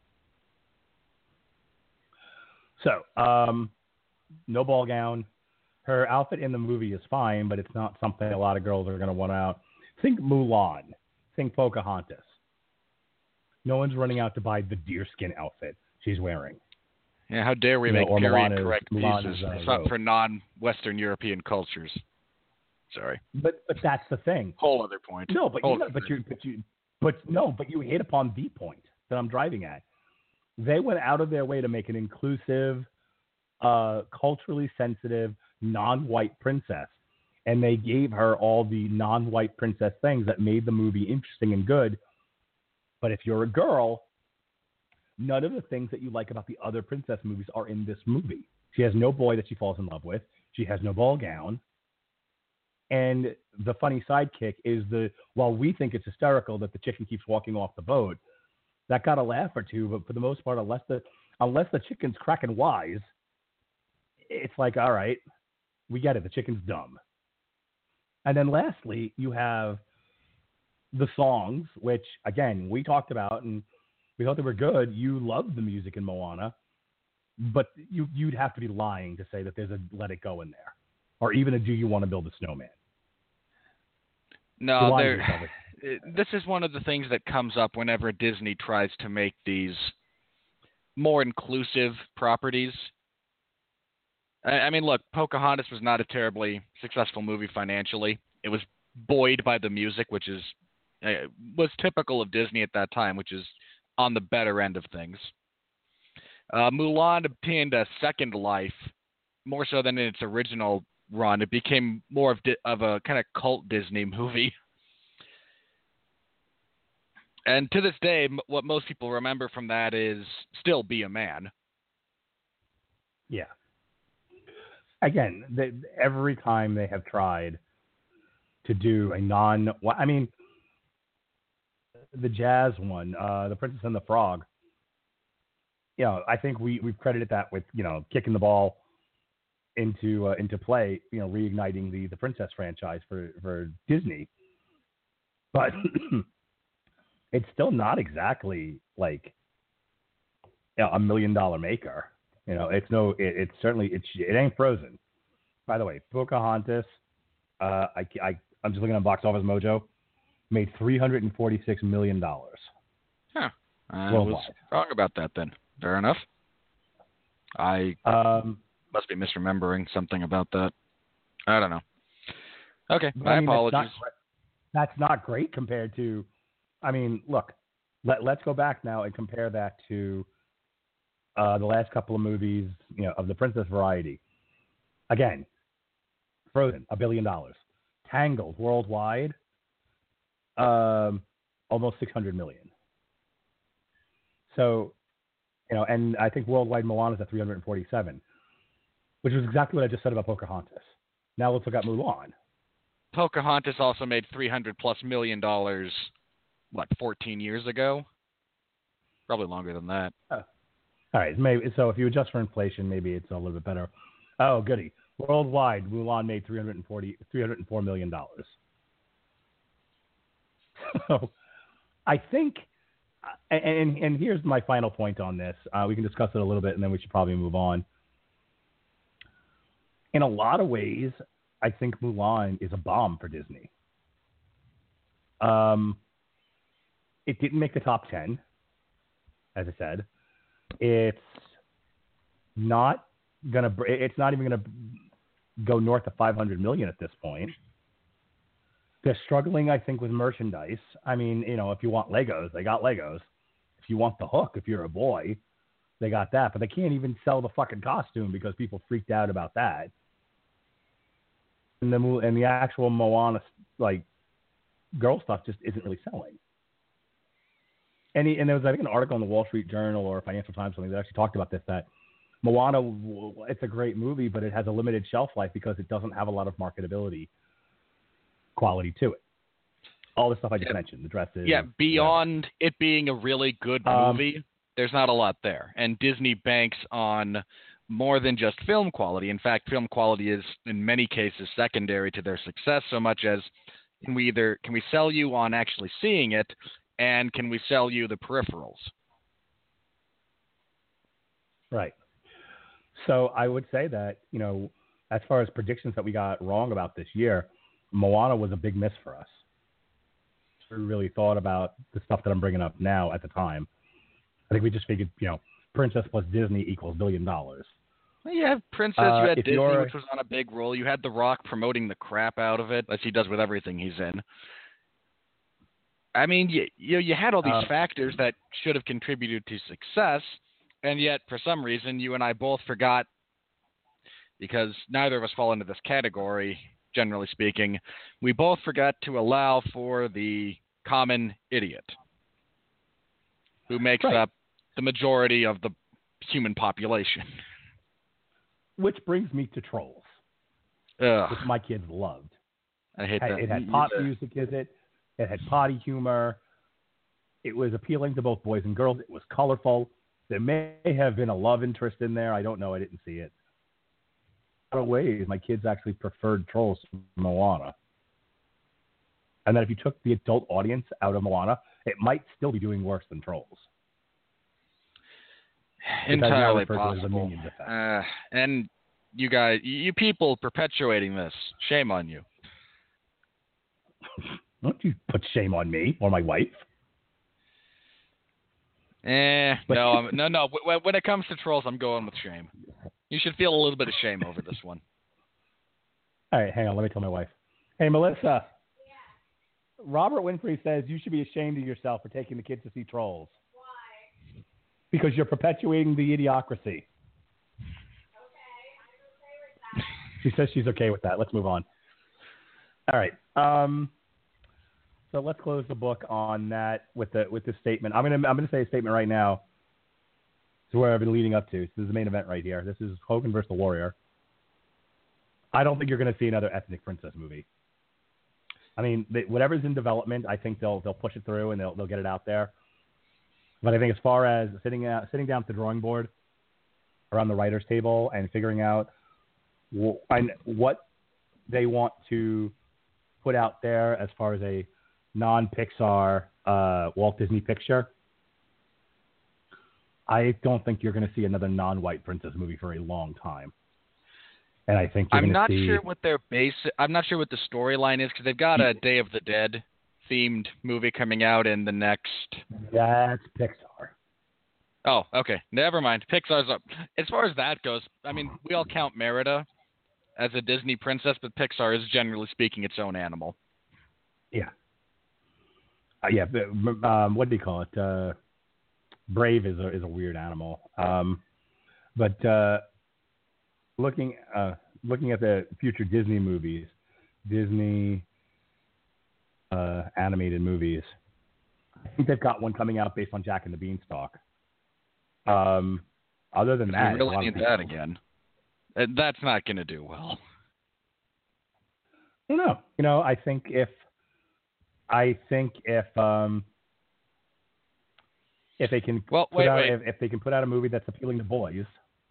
So, um, no ball gown. Her outfit in the movie is fine, but it's not something a lot of girls are going to want out. Think Mulan. Think Pocahontas. No one's running out to buy the deerskin outfit she's wearing. Yeah, how dare we You make know, or period Mulan is- correct Mulan pieces is, uh, it's not robe. for non-Western European cultures. Sorry. But but that's the thing. Whole other point. No, but Whole you, other but point. you, but you, but no, but you hit upon the point that I'm driving at. They went out of their way to make an inclusive, uh, culturally sensitive, non-white princess, and they gave her all the non-white princess things that made the movie interesting and good. But if you're a girl, none of the things that you like about the other princess movies are in this movie. She has no boy that she falls in love with. She has no ball gown. And the funny sidekick is the, while we think it's hysterical that the chicken keeps walking off the boat, that got a laugh or two, but for the most part, unless the, unless the chicken's cracking wise, it's like, all right, we get it. The chicken's dumb. And then lastly, you have the songs, which, again, we talked about, and we thought they were good. You loved the music in Moana, but you, you'd have to be lying to say that there's a Let It Go in there, or even a Do You Want to Build a Snowman? No, You're lying to there. yourself. This is one of the things that comes up whenever Disney tries to make these more inclusive properties. I, I mean, look, Pocahontas was not a terribly successful movie financially. It was buoyed by the music, which is uh, was typical of Disney at that time, which is on the better end of things. Uh, Mulan obtained a second life, more so than in its original run. It became more of, di- of a kind of cult Disney movie. And to this day, m- what most people remember from that is still Be a Man. Yeah. Again, the, every time they have tried to do a non, well, I mean, the jazz one, uh, The Princess and the Frog, you know, I think we, we've credited that with, you know, kicking the ball into uh, into play, you know, reigniting the, the Princess franchise for, for Disney. But it's still not exactly like, you know, a million dollar maker. You know, it's no, it, it's certainly, it's, it ain't Frozen. By the way, Pocahontas, uh, I, I, I'm just looking at Box Office Mojo, made three hundred forty-six million dollars. Huh. I was Worldwide. wrong about that then. Fair enough. I Um, must be misremembering something about that. I don't know. Okay, But, my I mean, that's apologies. not, that's not great compared to, I mean, look, let, let's go back now and compare that to uh, the last couple of movies, you know, of the princess variety. Again, Frozen, a billion dollars. Tangled, worldwide, um, almost six hundred million. So, you know, and I think worldwide Moana is at three hundred forty-seven, which was exactly what I just said about Pocahontas. Now let's look at Mulan. Pocahontas also made three hundred plus million dollars, what, fourteen years ago? Probably longer than that. Oh. All right, maybe so. If you adjust for inflation, maybe it's a little bit better. Oh, goody! Worldwide, Mulan made three hundred forty, three hundred four million dollars. So, I think, and, and and here's my final point on this. Uh, we can discuss it a little bit, and then we should probably move on. In a lot of ways, I think Mulan is a bomb for Disney. Um, it didn't make the top ten, as I said. It's not gonna. It's not even gonna go north of five hundred million at this point. They're struggling, I think, with merchandise. I mean, you know, if you want Legos, they got Legos. If you want the hook, if you're a boy, they got that. But they can't even sell the fucking costume because people freaked out about that. And the and the actual Moana like girl stuff just isn't really selling. And he, and there was I think an article in the Wall Street Journal or Financial Times something that actually talked about this, that Moana, it's a great movie, but it has a limited shelf life because it doesn't have a lot of marketability quality to it. All the stuff I just yeah. mentioned, the dresses. Yeah, beyond whatever. It being a really good movie, um, there's not a lot there. And Disney banks on more than just film quality. In fact, film quality is in many cases secondary to their success, so much as can we either can we sell you on actually seeing it, and can we sell you the peripherals? Right. So I would say that, you know, as far as predictions that we got wrong about this year, Moana was a big miss for us. We really thought about the stuff that I'm bringing up now at the time. I think we just figured, you know, Princess plus Disney equals billion dollars. Well, you have Princess, uh, you had Disney, you're... which was on a big roll. You had The Rock promoting the crap out of it, as he does with everything he's in. I mean, you you, you had all these uh, factors that should have contributed to success, and yet, for some reason, you and I both forgot, because neither of us fall into this category, generally speaking, we both forgot to allow for the common idiot who makes right. up the majority of the human population. Which brings me to Trolls, Ugh. which my kids loved. I hate it, that. It had pop music in it. It had potty humor. It was appealing to both boys and girls. It was colorful. There may have been a love interest in there. I don't know. I didn't see it. In a lot of ways, my kids actually preferred Trolls to Moana. And then if you took the adult audience out of Moana, it might still be doing worse than Trolls. Entirely possible. Uh, and you guys, you people perpetuating this, shame on you. Don't you put shame on me or my wife. Eh, no, I'm, no, no. When it comes to Trolls, I'm going with shame. You should feel a little bit of shame over this one. All right, hang on. Let me tell my wife. Hey, Melissa. Yeah. Robert Winfrey says you should be ashamed of yourself for taking the kids to see Trolls. Why? Because you're perpetuating the idiocracy. Okay, I'm okay with that. She says she's okay with that. Let's move on. All right. Um, so let's close the book on that with the with this statement. I'm gonna I'm gonna say a statement right now. To where I've been leading up to. So this is the main event right here. This is Hogan versus the Warrior. I don't think you're going to see another ethnic princess movie. I mean, they, whatever's in development, I think they'll they'll push it through and they'll they'll get it out there. But I think as far as sitting out, sitting down at the drawing board around the writers' table and figuring out wh- what they want to put out there as far as a non-Pixar uh, Walt Disney picture, I don't think you're going to see another non-white princess movie for a long time. And I think you're I'm not see... sure what their base. I'm not sure what the storyline is because they've got a Day of the Dead themed movie coming out in the next. That's Pixar. Oh, okay. Never mind. Pixar's up. As far as that goes, I mean, we all count Merida as a Disney princess, but Pixar is generally speaking its own animal. Yeah. Uh, yeah. Um, what do you call it? Uh, Brave is a is a weird animal. Um, but uh, looking uh, looking at the future Disney movies, Disney uh, animated movies, I think they've got one coming out based on Jack and the Beanstalk. Um, other than that, we really need people, that again. That's not going to do well. I don't know. You know, I think if I think if um, if they can well, put wait, out wait. If, if they can put out a movie that's appealing to boys.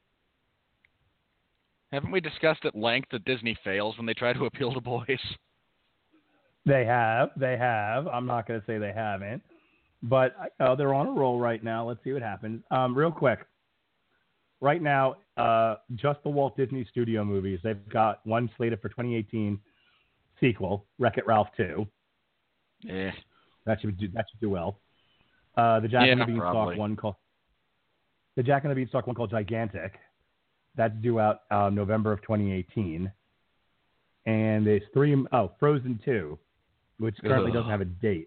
Haven't we discussed at length that Disney fails when they try to appeal to boys? They have, they have. I'm not going to say they haven't, but uh, they're on a roll right now. Let's see what happens. Um, real quick, right now, uh, just the Walt Disney Studio movies. They've got one slated for twenty eighteen sequel, Wreck-It Ralph two. Yeah, that should do, that should do well. Uh, the Jack yeah, and the Beanstalk probably. one called the Jack and the Beanstalk one called Gigantic. That's due out uh, November of twenty eighteen. And there's three oh Frozen two which currently Ugh. doesn't have a date.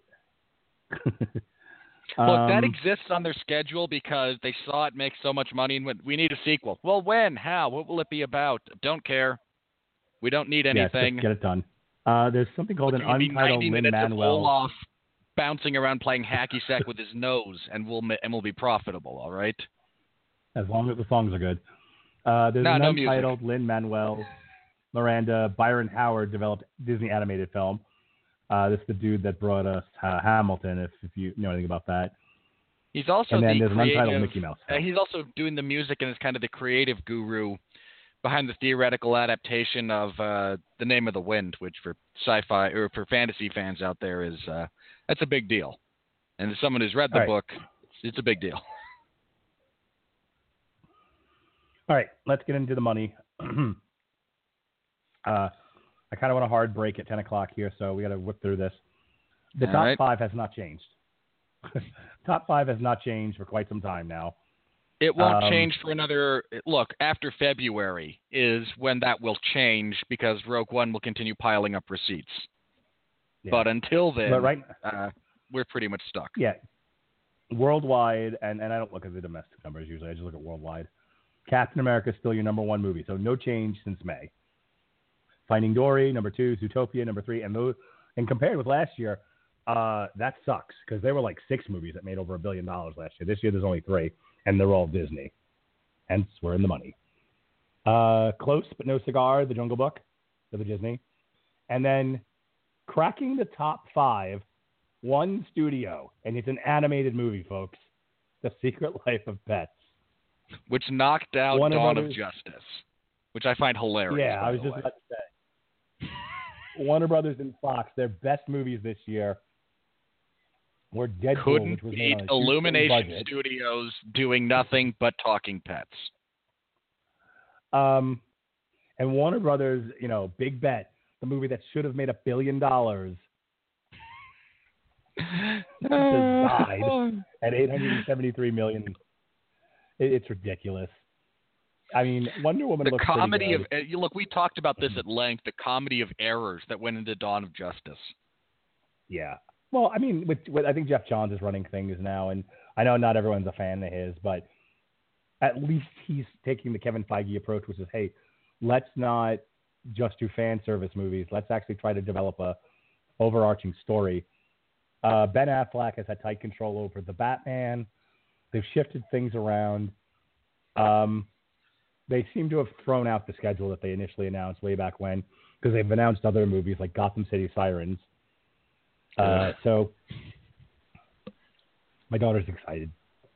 Look, that Um, exists on their schedule because they saw it make so much money and went, we need a sequel. Well, when? How? What will it be about? Don't care. We don't need yeah, anything. just get it done. Uh, there's something called an It'll be untitled ninety minutes of Lin-Manuel. Olaf bouncing around playing hacky sack with his nose, and we'll ma- and we'll be profitable. All right. As long as the songs are good. Uh, there's No, an no music. untitled Lin-Manuel Miranda Byron Howard developed Disney animated film. Uh, this is the dude that brought us uh, Hamilton, if, if you know anything about that. He's also And then the there's an creative. untitled Mickey Mouse Uh, film. he's also doing the music and is kind of the creative guru behind the theoretical adaptation of uh, The Name of the Wind, which for sci-fi or for fantasy fans out there is uh, that's a big deal. And as someone who's read the All right. book, it's, it's a big deal. All right, let's get into the money. uh, I kind of want a hard break at ten o'clock here, so we got to whip through this. The All top right. five has not changed. Top five has not changed for quite some time now. It won't Um, change for another. Look, after February is when that will change because Rogue One will continue piling up receipts. Yeah. But until then, But right, uh, we're pretty much stuck. yeah, worldwide, and, and I don't look at the domestic numbers usually. I just look at worldwide. Captain America is still your number one movie, so no change since May. Finding Dory, number two. Zootopia, number three. And those, and compared with last year, uh, that sucks because there were like six movies that made over a billion dollars last year. This year there's only three, and they're all Disney. Hence, we're in the money. Uh, Close but no cigar, The Jungle Book, for the Disney. And then cracking the top five, one studio, and it's an animated movie, folks. The Secret Life of Pets. Which knocked out Warner Dawn Brothers- of Justice, which I find hilarious. Yeah, by I was the just way. about to say. Warner Brothers and Fox, their best movies this year were Deadpool, Couldn't which was made beat on a two-film Illumination budget. Studios doing nothing but talking pets. Um, and Warner Brothers, you know, Big Bet, the movie that should have made a billion dollars, died at eight hundred seventy-three million dollars. It, it's ridiculous. I mean, Wonder Woman The looks comedy pretty of good. uh, you look, we talked about this at length. The comedy of errors that went into Dawn of Justice. Yeah. Well, I mean, with, with I think Jeff Johns is running things now, and I know not everyone's a fan of his, but at least he's taking the Kevin Feige approach, which is, hey, let's not just do fan service movies. Let's actually try to develop a overarching story. Uh, Ben Affleck has had tight control over the Batman. They've shifted things around. Um, they seem to have thrown out the schedule that they initially announced way back when, because they've announced other movies like Gotham City Sirens. Uh, so my daughter's excited.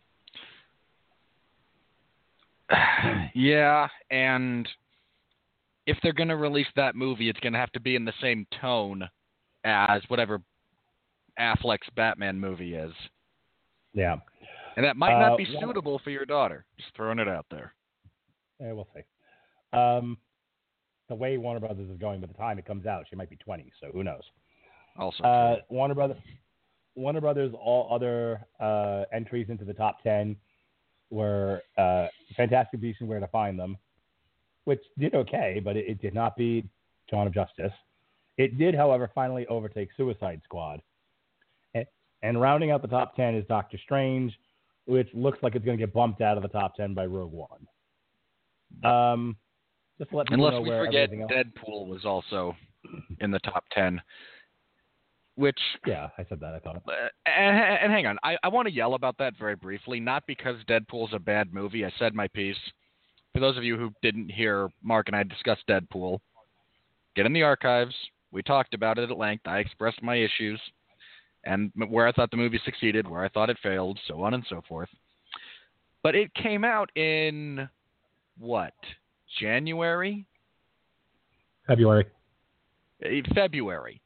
Yeah, and if they're going to release that movie, it's going to have to be in the same tone as whatever Affleck's Batman movie is. Yeah. And that might not Uh, be well- suitable for your daughter. Just throwing it out there. Yeah, we'll see. Um, the way Warner Brothers is going, by the time it comes out, she might be twenty, so who knows? Also, Uh, true. Warner Brothers, Warner Brothers, all other uh, entries into the top ten were uh, Fantastic Beasts and Where to Find Them, which did okay, but it, it did not beat Dawn of Justice. It did, however, finally overtake Suicide Squad. And, and rounding out the top ten is Doctor Strange, which looks like it's going to get bumped out of the top ten by Rogue One. Um, just to let people Unless know we where forget everything else. Deadpool was also in the top ten. Which, Yeah, I said that. I thought. uh, and, and hang on, I, I want to yell about that very briefly, not because Deadpool's a bad movie. I said my piece. For those of you who didn't hear Mark and I discuss Deadpool, get in the archives. We talked about it at length. I expressed my issues and where I thought the movie succeeded, where I thought it failed, so on and so forth. But it came out in, what, January? February. Uh, February.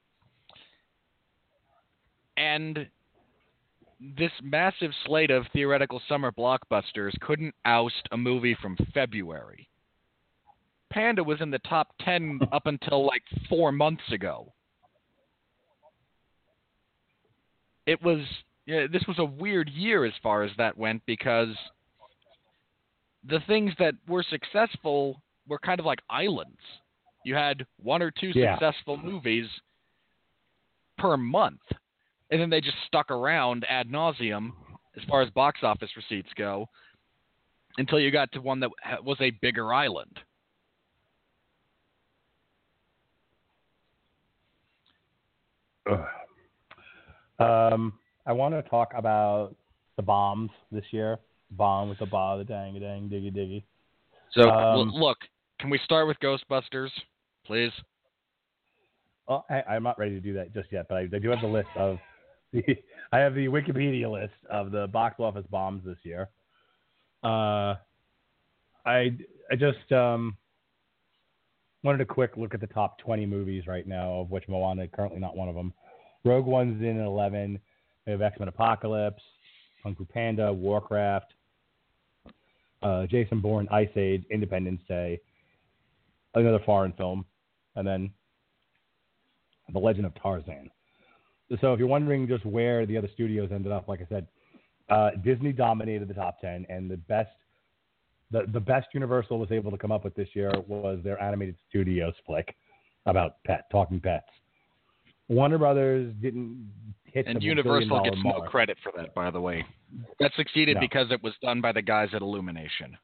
And this massive slate of theoretical summer blockbusters couldn't oust a movie from February. Panda was in the top ten up until like four months ago. It was, yeah, this was a weird year as far as that went because the things that were successful were kind of like islands. You had one or two Yeah. successful movies, per month. And then they just stuck around ad nauseum as far as box office receipts go until you got to one that was a bigger island. Um, I want to talk about the bombs this year. Bomb with the ba, the dang, dang, diggy, diggy. So, Um, l- look, can we start with Ghostbusters, please? Well, I, I'm not ready to do that just yet, but I, I do have the list of the. I have the Wikipedia list of the box office bombs this year. Uh, I I just um wanted a quick look at the top twenty movies right now, of which Moana is currently not one of them. Rogue One's in at eleven. We have X-Men Apocalypse, Kung Fu Panda, Warcraft, uh, Jason Bourne, Ice Age, Independence Day, another foreign film, and then The Legend of Tarzan. So if you're wondering just where the other studios ended up, like I said, uh, Disney dominated the top ten, and the best the, the best Universal was able to come up with this year was their animated studios flick about pet talking pets. Warner Brothers didn't hit And the Universal billion gets dollar no mark. credit for that, by the way. That succeeded No. because it was done by the guys at Illumination.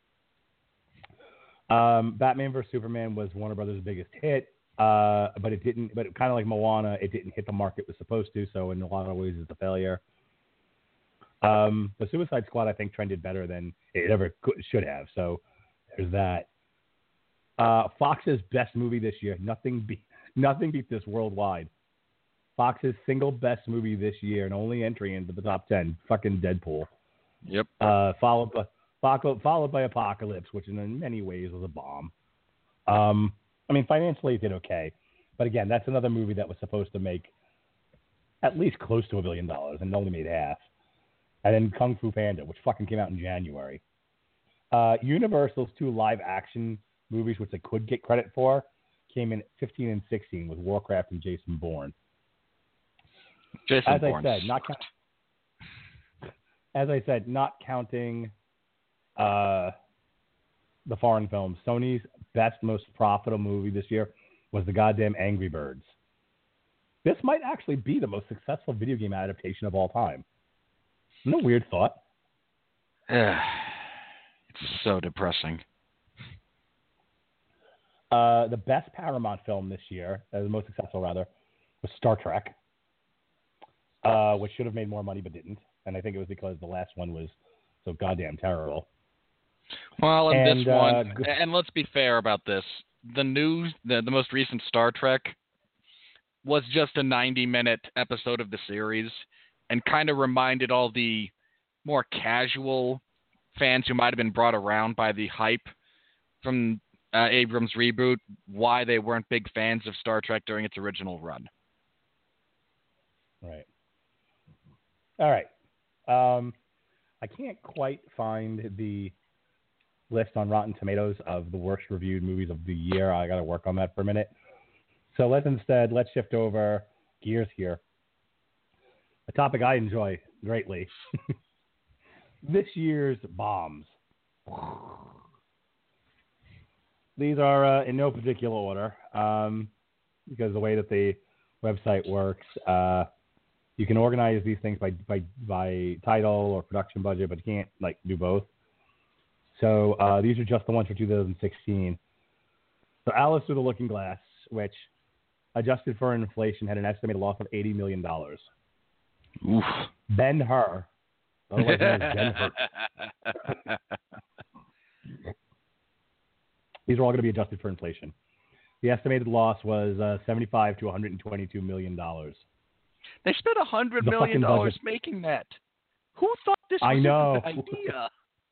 Um, Batman versus Superman was Warner Brothers' biggest hit, uh, but it didn't. But kind of like Moana, it didn't hit the mark it was supposed to. So in a lot of ways, it's a failure. Um, the Suicide Squad, I think, trended better than it ever could, should have. So there's that. Uh, Fox's best movie this year. Nothing beat nothing beat this worldwide. Fox's single best movie this year and only entry into the top ten. Fucking Deadpool. Yep. Uh, followed by followed, followed by Apocalypse, which in many ways was a bomb. Um, I mean, financially it did okay, but again, that's another movie that was supposed to make at least close to a billion dollars and only made half. And then Kung Fu Panda, which fucking came out in January. Uh, Universal's two live action movies, which they could get credit for, came in fifteen and sixteen with Warcraft and Jason Bourne. Jason As Bourne. I said, not count- as I said, not counting uh, the foreign films. Sony's best, most profitable movie this year was the goddamn Angry Birds. This might actually be the most successful video game adaptation of all time. No weird thought. It's so depressing. Uh, the best Paramount film this year, uh, the most successful rather, was Star Trek, uh, which should have made more money but didn't. And I think it was because the last one was so goddamn terrible. Well, in And, this one, uh, g- and let's be fair about this, the new, the, the most recent Star Trek was just a ninety-minute episode of the series and kind of reminded all the more casual fans who might have been brought around by the hype from uh, Abrams' reboot why they weren't big fans of Star Trek during its original run. Right. All right. Um, I can't quite find the list on Rotten Tomatoes of the worst reviewed movies of the year. I got to work on that for a minute. So let's instead, let's shift over gears here. A topic I enjoy greatly. This year's bombs. These are uh, in no particular order um, because the way that the website works, uh, you can organize these things by, by by title or production budget, but you can't like do both. So uh, these are just the ones for two thousand sixteen. So Alice Through the Looking Glass, which adjusted for inflation had an estimated loss of eighty million dollars. Oof. Ben-Hur, otherwise known as Ben-Hur. These are all going to be adjusted for inflation. The estimated loss was uh, seventy-five to one hundred twenty-two million dollars. They spent one hundred The million fucking dollars budget. making that. Who thought this I was know. a good idea?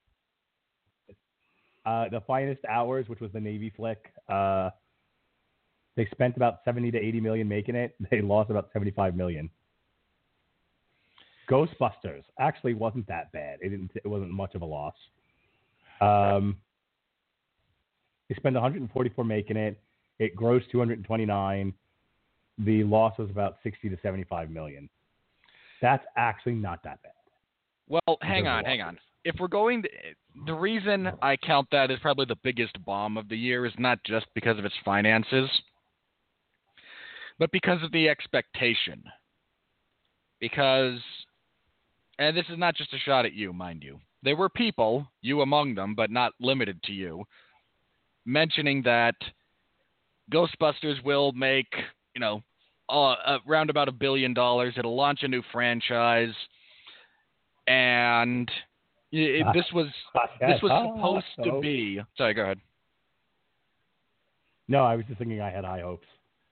Uh, the Finest Hours, which was the Navy flick, uh, they spent about seventy to eighty million making it. They lost about seventy-five million. Ghostbusters actually wasn't that bad. It didn't. It wasn't much of a loss. Um, they spent one hundred forty-four making it. It grossed two hundred twenty-nine. The loss was about sixty to seventy-five million. That's actually not that bad. Well, hang Those are on, hang losses. on. If we're going to, the reason I count that as probably the biggest bomb of the year is not just because of its finances. but because of the expectation. Because, and this is not just a shot at you, mind you, there were people, you among them, but not limited to you, mentioning that Ghostbusters will make, you know, uh, around about a billion dollars. It'll launch a new franchise, and it, this was this was supposed to be. Sorry, go ahead. No, I was just thinking I had high hopes.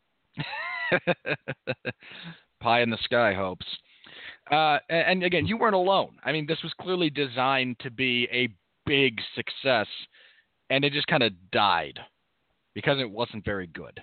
Pie in the sky hopes. Uh, and, and again, you weren't alone. I mean, this was clearly designed to be a big success, and it just kind of died because it wasn't very good.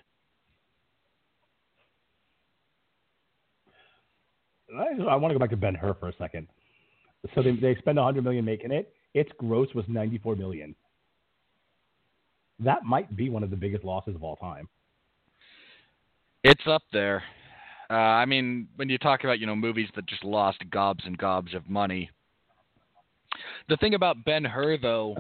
I, I want to go back to Ben-Hur for a second. So they they spent one hundred million dollars making it. Its gross was ninety-four million dollars. That might be one of the biggest losses of all time. It's up there. Uh, I mean, when you talk about, you know, movies that just lost gobs and gobs of money. The thing about Ben-Hur, though,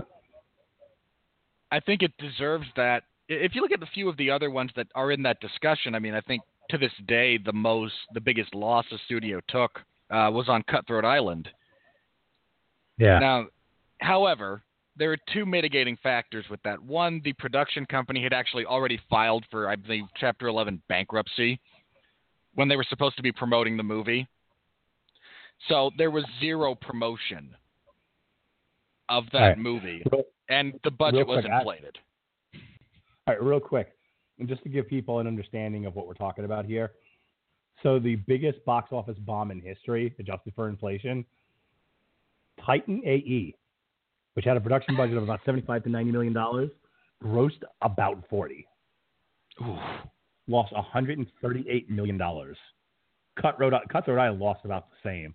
I think it deserves that. If you look at the few of the other ones that are in that discussion, I mean, I think to this day the most, the biggest loss the studio took uh, was on Cutthroat Island. Yeah. Now, however, there are two mitigating factors with that. One, the production company had actually already filed for, I believe, Chapter eleven bankruptcy when they were supposed to be promoting the movie. So there was zero promotion of that right. movie, real, and the budget was quick, inflated. All right, real quick, and just to give people an understanding of what we're talking about here. So the biggest box office bomb in history, adjusted for inflation, Titan A E, which had a production budget of about seventy-five to ninety million dollars, grossed about forty. Ooh. Lost one hundred thirty-eight million dollars. Cutthroat, Cutthroat Island lost about the same.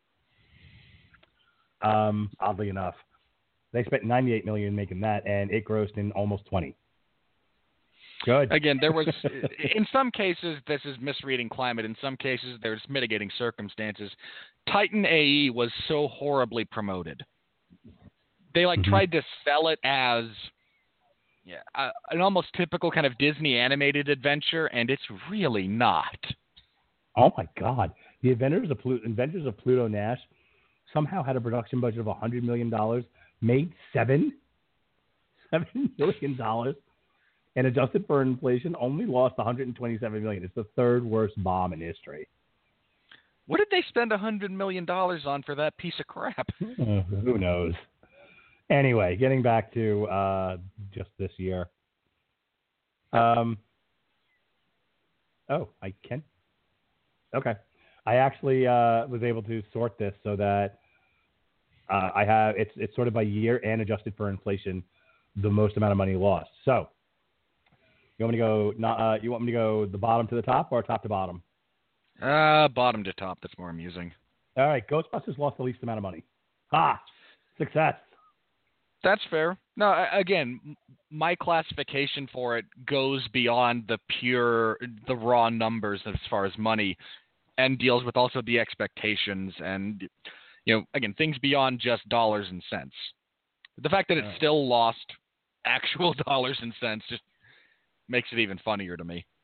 Um, oddly enough, they spent ninety-eight million dollars making that, and it grossed in almost twenty. Good. Again, there was, in some cases, this is misreading climate. In some cases, there's mitigating circumstances. Titan A E was so horribly promoted. They like mm-hmm. tried to sell it as yeah, uh, an almost typical kind of Disney animated adventure, and it's really not. Oh my God! The Inventors of Pluto, Inventors of Pluto Nash somehow had a production budget of a hundred million dollars, made seven, seven million dollars, and adjusted for inflation, only lost one hundred twenty-seven million dollars. It's the third worst bomb in history. What did they spend a hundred million dollars on for that piece of crap? Who knows? Anyway, getting back to uh, just this year. Um. Oh, I can. Okay, I actually uh, was able to sort this so that uh, I have it's it's sorted by year and adjusted for inflation, the most amount of money lost. So, you want me to go? Not, uh, you want me to go the bottom to the top or top to bottom? Uh, bottom to top. That's more amusing. All right, Ghostbusters lost the least amount of money. Ah, success. That's fair. No, again, my classification for it goes beyond the pure, the raw numbers as far as money, and deals with also the expectations and, you know, again, things beyond just dollars and cents. The fact that it right. still lost actual dollars and cents just makes it even funnier to me.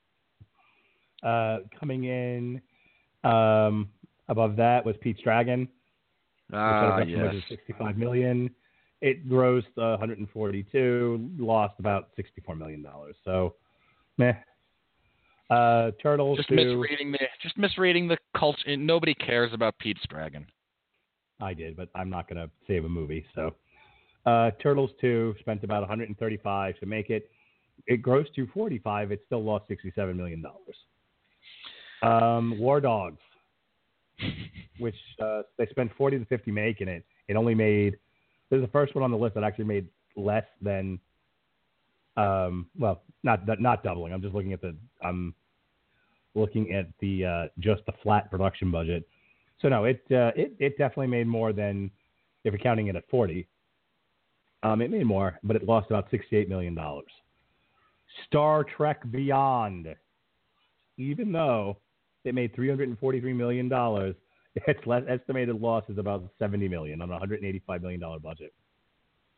Uh, coming in um, above that was Pete's Dragon. Ah, uh, yes. sixty-five million dollars. It grossed uh, one hundred forty-two, lost about sixty-four million dollars. So, meh. Uh, Turtles just two. misreading the just misreading the culture. Nobody cares about Pete's Dragon. I did, but I'm not going to save a movie. So, uh, Turtles two spent about one hundred thirty-five to make it. It grossed two forty-five. It still lost sixty-seven million dollars. Um, War Dogs, which uh, they spent forty to fifty making it. It only made. This is the first one on the list that actually made less than, um, well, not not doubling. I'm just looking at the, I'm looking at the uh, just the flat production budget. So no, it uh, it it definitely made more than if you're counting it at forty. Um, it made more, but it lost about sixty-eight million dollars. Star Trek Beyond, even though it made three hundred forty-three million dollars. Its less estimated loss is about seventy million dollars on a one hundred eighty-five million dollars budget.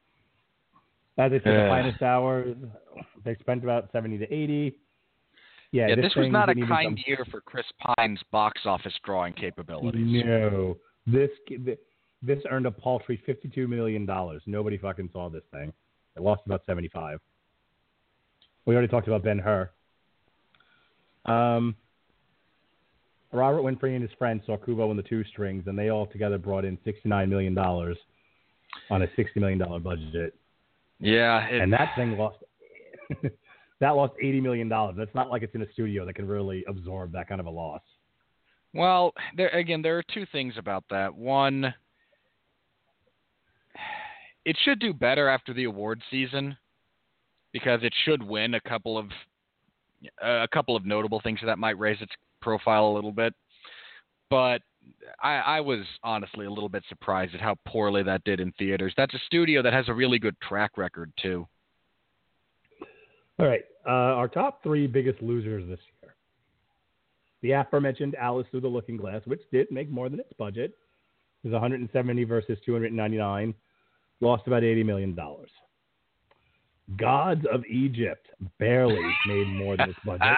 As I said, uh. the finest hours, they spent about seventy to eighty. Yeah, Yeah, this, this was thing not a didn't even kind come- year for Chris Pine's box office drawing capabilities. No, this this earned a paltry fifty-two million dollars. Nobody fucking saw this thing. It lost about seventy-five. We already talked about Ben-Hur. Um, Robert Winfrey and his friends saw Kubo and the Two Strings, and they all together brought in sixty-nine million dollars on a sixty million dollars budget. Yeah, it, And that thing lost that lost eighty million dollars. It's not like it's in a studio that can really absorb that kind of a loss. Well, there again, there are two things about that. One, it should do better after the award season because it should win a couple of uh, a couple of notable things that might raise its profile a little bit. But I, I was honestly a little bit surprised at how poorly that did in theaters. That's a studio that has a really good track record too. All right, uh, our top three biggest losers this year. The aforementioned Alice Through the Looking Glass, which did make more than its budget. It was one hundred seventy versus two hundred ninety-nine. Lost about eighty million dollars. Gods of Egypt barely made more than its budget.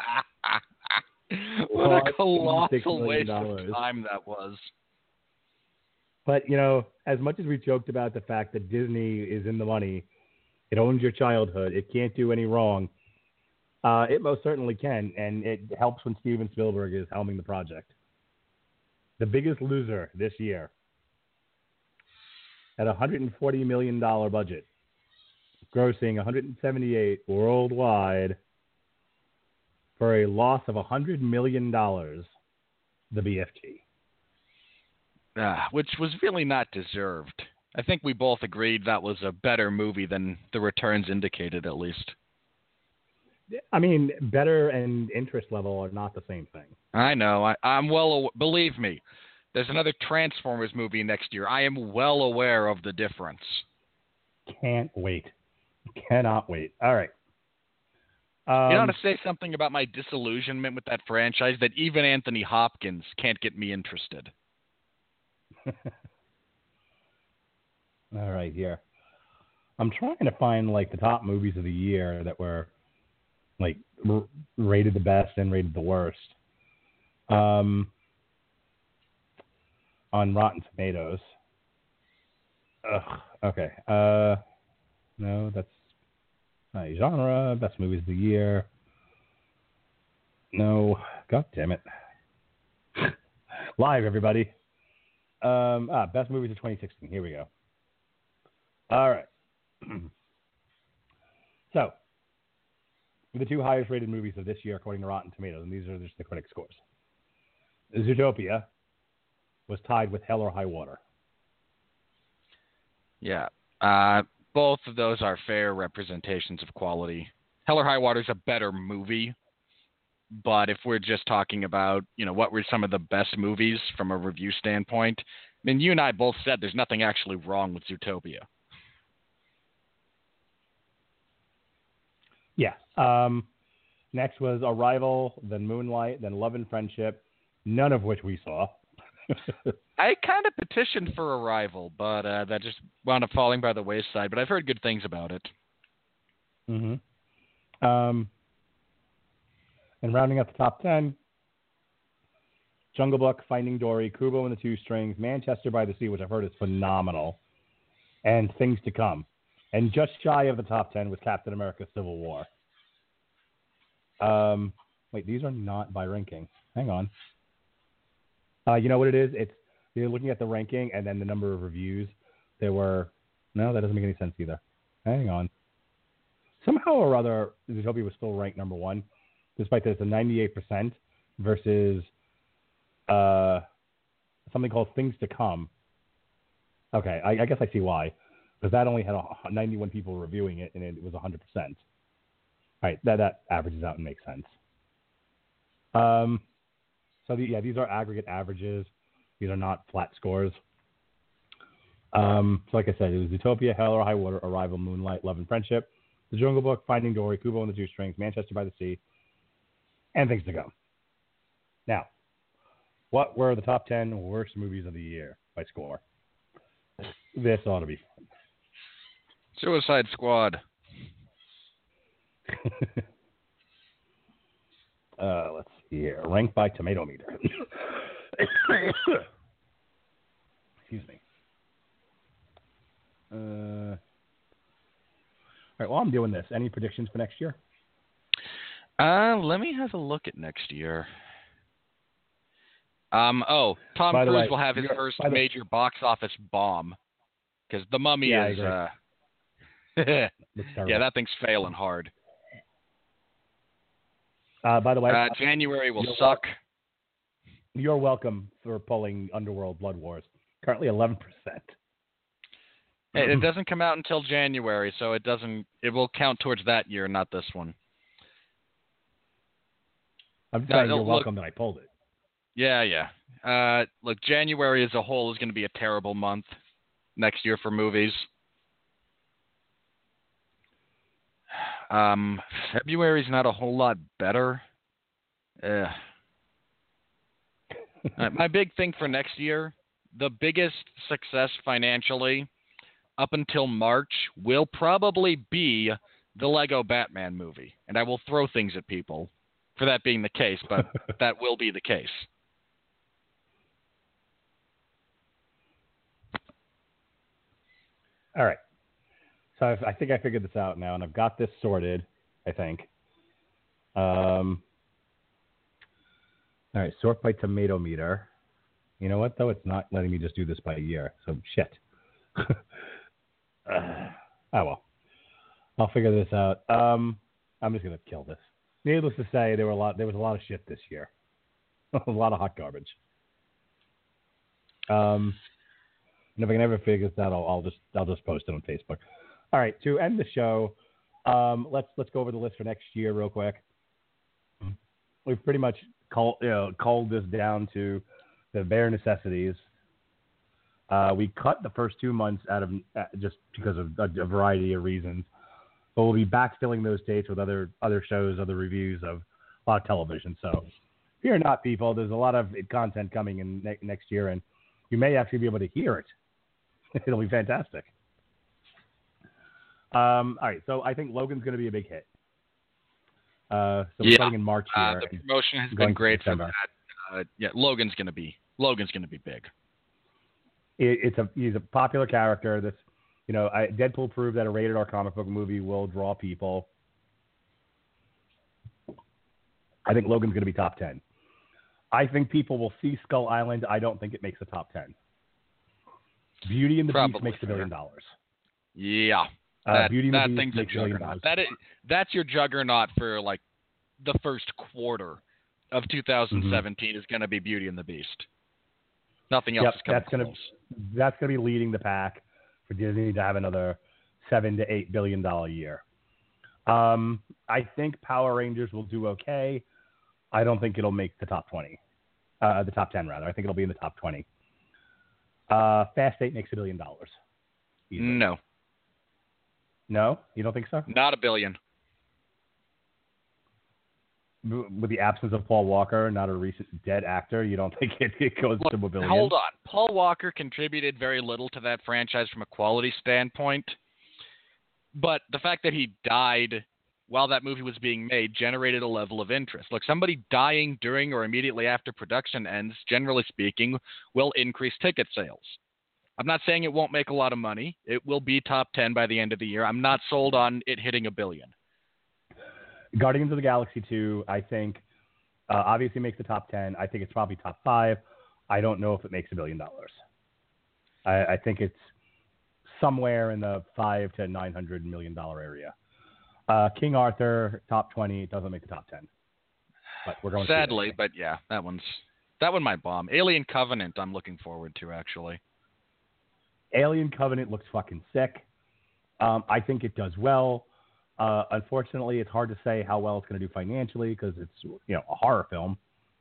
What Lost a colossal $86 waste million. of time that was. But, you know, as much as we joked about the fact that Disney is in the money, it owns your childhood, it can't do any wrong, uh, it most certainly can, and it helps when Steven Spielberg is helming the project. The biggest loser this year, at a one hundred forty million dollars budget, grossing one hundred seventy-eight worldwide for a loss of one hundred million dollars, the B F G. Uh, which was really not deserved. I think we both agreed that was a better movie than the returns indicated, at least. I mean, better and interest level are not the same thing. I know. I, I'm well. aw- Believe me, there's another Transformers movie next year. I am well aware of the difference. Can't wait. Cannot wait. All right. Um, you know how to say something about my disillusionment with that franchise that even Anthony Hopkins can't get me interested. All right, here. I'm trying to find like the top movies of the year that were like r- rated the best and rated the worst. Um, on Rotten Tomatoes. Ugh, okay. Uh, no, that's not a genre. Best movies of the year. No. God damn it. Live, everybody. Um, ah, best movies of twenty sixteen. Here we go. All right. So, the two highest rated movies of this year, according to Rotten Tomatoes, and these are just the critic scores. Zootopia was tied with Hell or High Water. Yeah. Uh, both of those are fair representations of quality. Hell or High Water is a better movie, but if we're just talking about, you know, what were some of the best movies from a review standpoint, I mean, you and I both said there's nothing actually wrong with Zootopia. Yeah. Um, next was Arrival, then Moonlight, then Love and Friendship, none of which we saw. I kind of petitioned for Arrival, but uh, that just wound up falling by the wayside. But I've heard good things about it. Mm-hmm. Um, and rounding out the top ten, Jungle Book, Finding Dory, Kubo and the Two Strings, Manchester by the Sea, which I've heard is phenomenal, and Things to Come. And just shy of the top ten was Captain America: Civil War. Um, wait, these are not by ranking. Hang on. Uh, you know what it is? It's you're looking at the ranking and then the number of reviews. There were no, that doesn't make any sense either. Hang on. Somehow or other, Zootopia was still ranked number one, despite that it's a ninety-eight percent versus uh, something called Things to Come. Okay, I, I guess I see why. Because that only had a, ninety-one people reviewing it, and it was one hundred percent. All right, that, that averages out and makes sense. Um, so, the, yeah, these are aggregate averages. These are not flat scores. Um, so, like I said, it was Zootopia, Hell or High Water, Arrival, Moonlight, Love and Friendship, The Jungle Book, Finding Dory, Kubo and the Two Strings, Manchester by the Sea, and Things to Come. Now, what were the top ten worst movies of the year by score? This ought to be fun. Suicide Squad. Uh, let's see here. Ranked by tomato meter. Excuse me. Uh, all right, while I'm doing this, any predictions for next year? Uh, let me have a look at next year. Um, oh, Tom By the Cruise way, will have his you're- first by the- major box office bomb because The Mummy Yeah, I is. agree. Uh, Looks terrible. yeah, that thing's failing hard. Uh, by the way, Uh, January will you're suck. you're welcome for pulling Underworld Blood Wars. Currently eleven percent. It, it doesn't come out until January, so it doesn't. It will count towards that year, not this one. I'm just No, saying no, you're look- welcome that I pulled it. Yeah, yeah. Uh, look, January as a whole is going to be a terrible month next year for movies. Um, February's not a whole lot better. Uh, uh, my big thing for next year, the biggest success financially up until March will probably be the Lego Batman movie. And I will throw things at people for that being the case, but that will be the case. All right. So I've, I think I figured this out now, and I've got this sorted, I think. Um, all right, sort by tomato meter. You know what, though? It's not letting me just do this by year, so shit. uh, oh, well. I'll figure this out. Um, I'm just going to kill this. Needless to say, there were a lot. There was a lot of shit this year. A lot of hot garbage. Um, and if I can ever figure this out, I'll, I'll just I'll just post it on Facebook. All right, to end the show, um, let's let's go over the list for next year real quick. We've pretty much called you know culled this down to the bare necessities. Uh, we cut the first two months out of uh, just because of a, a variety of reasons, but we'll be backfilling those dates with other other shows, other reviews of a lot of television. So fear not, people. There's a lot of content coming in ne- next year, and you may actually be able to hear it. It'll be fantastic. Um, all right, so I think Logan's going to be a big hit. Uh, so we're Yeah. starting in March here. Uh, the promotion has going been to great for December. that. Uh, yeah, Logan's gonna be Logan's gonna be big. It, it's a he's a popular character. This, you know, I, Deadpool proved that a rated R comic book movie will draw people. I think Logan's going to be top ten. I think people will see Skull Island. I don't think it makes the top ten. Beauty and the Probably Beast makes a fair. billion dollars. Yeah, Uh, that, Beauty and that the Beast thing's a makes a billion juggernaut. dollars. That is, that's your juggernaut for like the first quarter of two thousand seventeen Mm-hmm. is going to be Beauty and the Beast. Nothing else Yep, is coming that's gonna close. that's gonna be leading the pack for Disney to have another seven to eight billion dollar year. Um, I think Power Rangers will do okay. I don't think it'll make the top twenty, uh, the top ten rather. I think it'll be in the top twenty. Uh, Fast Eight makes a billion dollars. Easily. No, No, you don't think so? not a billion. With the absence of Paul Walker, not a recent dead actor, you don't think it, it goes Look, to a billion? hold on. Paul Walker contributed very little to that franchise from a quality standpoint, but the fact that he died while that movie was being made generated a level of interest. Look, somebody dying during or immediately after production ends, generally speaking, will increase ticket sales. I'm not saying it won't make a lot of money. It will be top ten by the end of the year. I'm not sold on it hitting a billion. Guardians of the Galaxy two, I think, uh, obviously makes the top ten. I think it's probably top five. I don't know if it makes a billion dollars. I, I think it's somewhere in the five to nine hundred million dollar area. Uh, King Arthur, top twenty. It doesn't make the top ten. But we're going. Sadly, but yeah, that one's that one might bomb. Alien Covenant, I'm looking forward to actually. Alien Covenant looks fucking sick. Um, I think it does well. Uh, unfortunately, it's hard to say how well it's going to do financially because it's you know a horror film,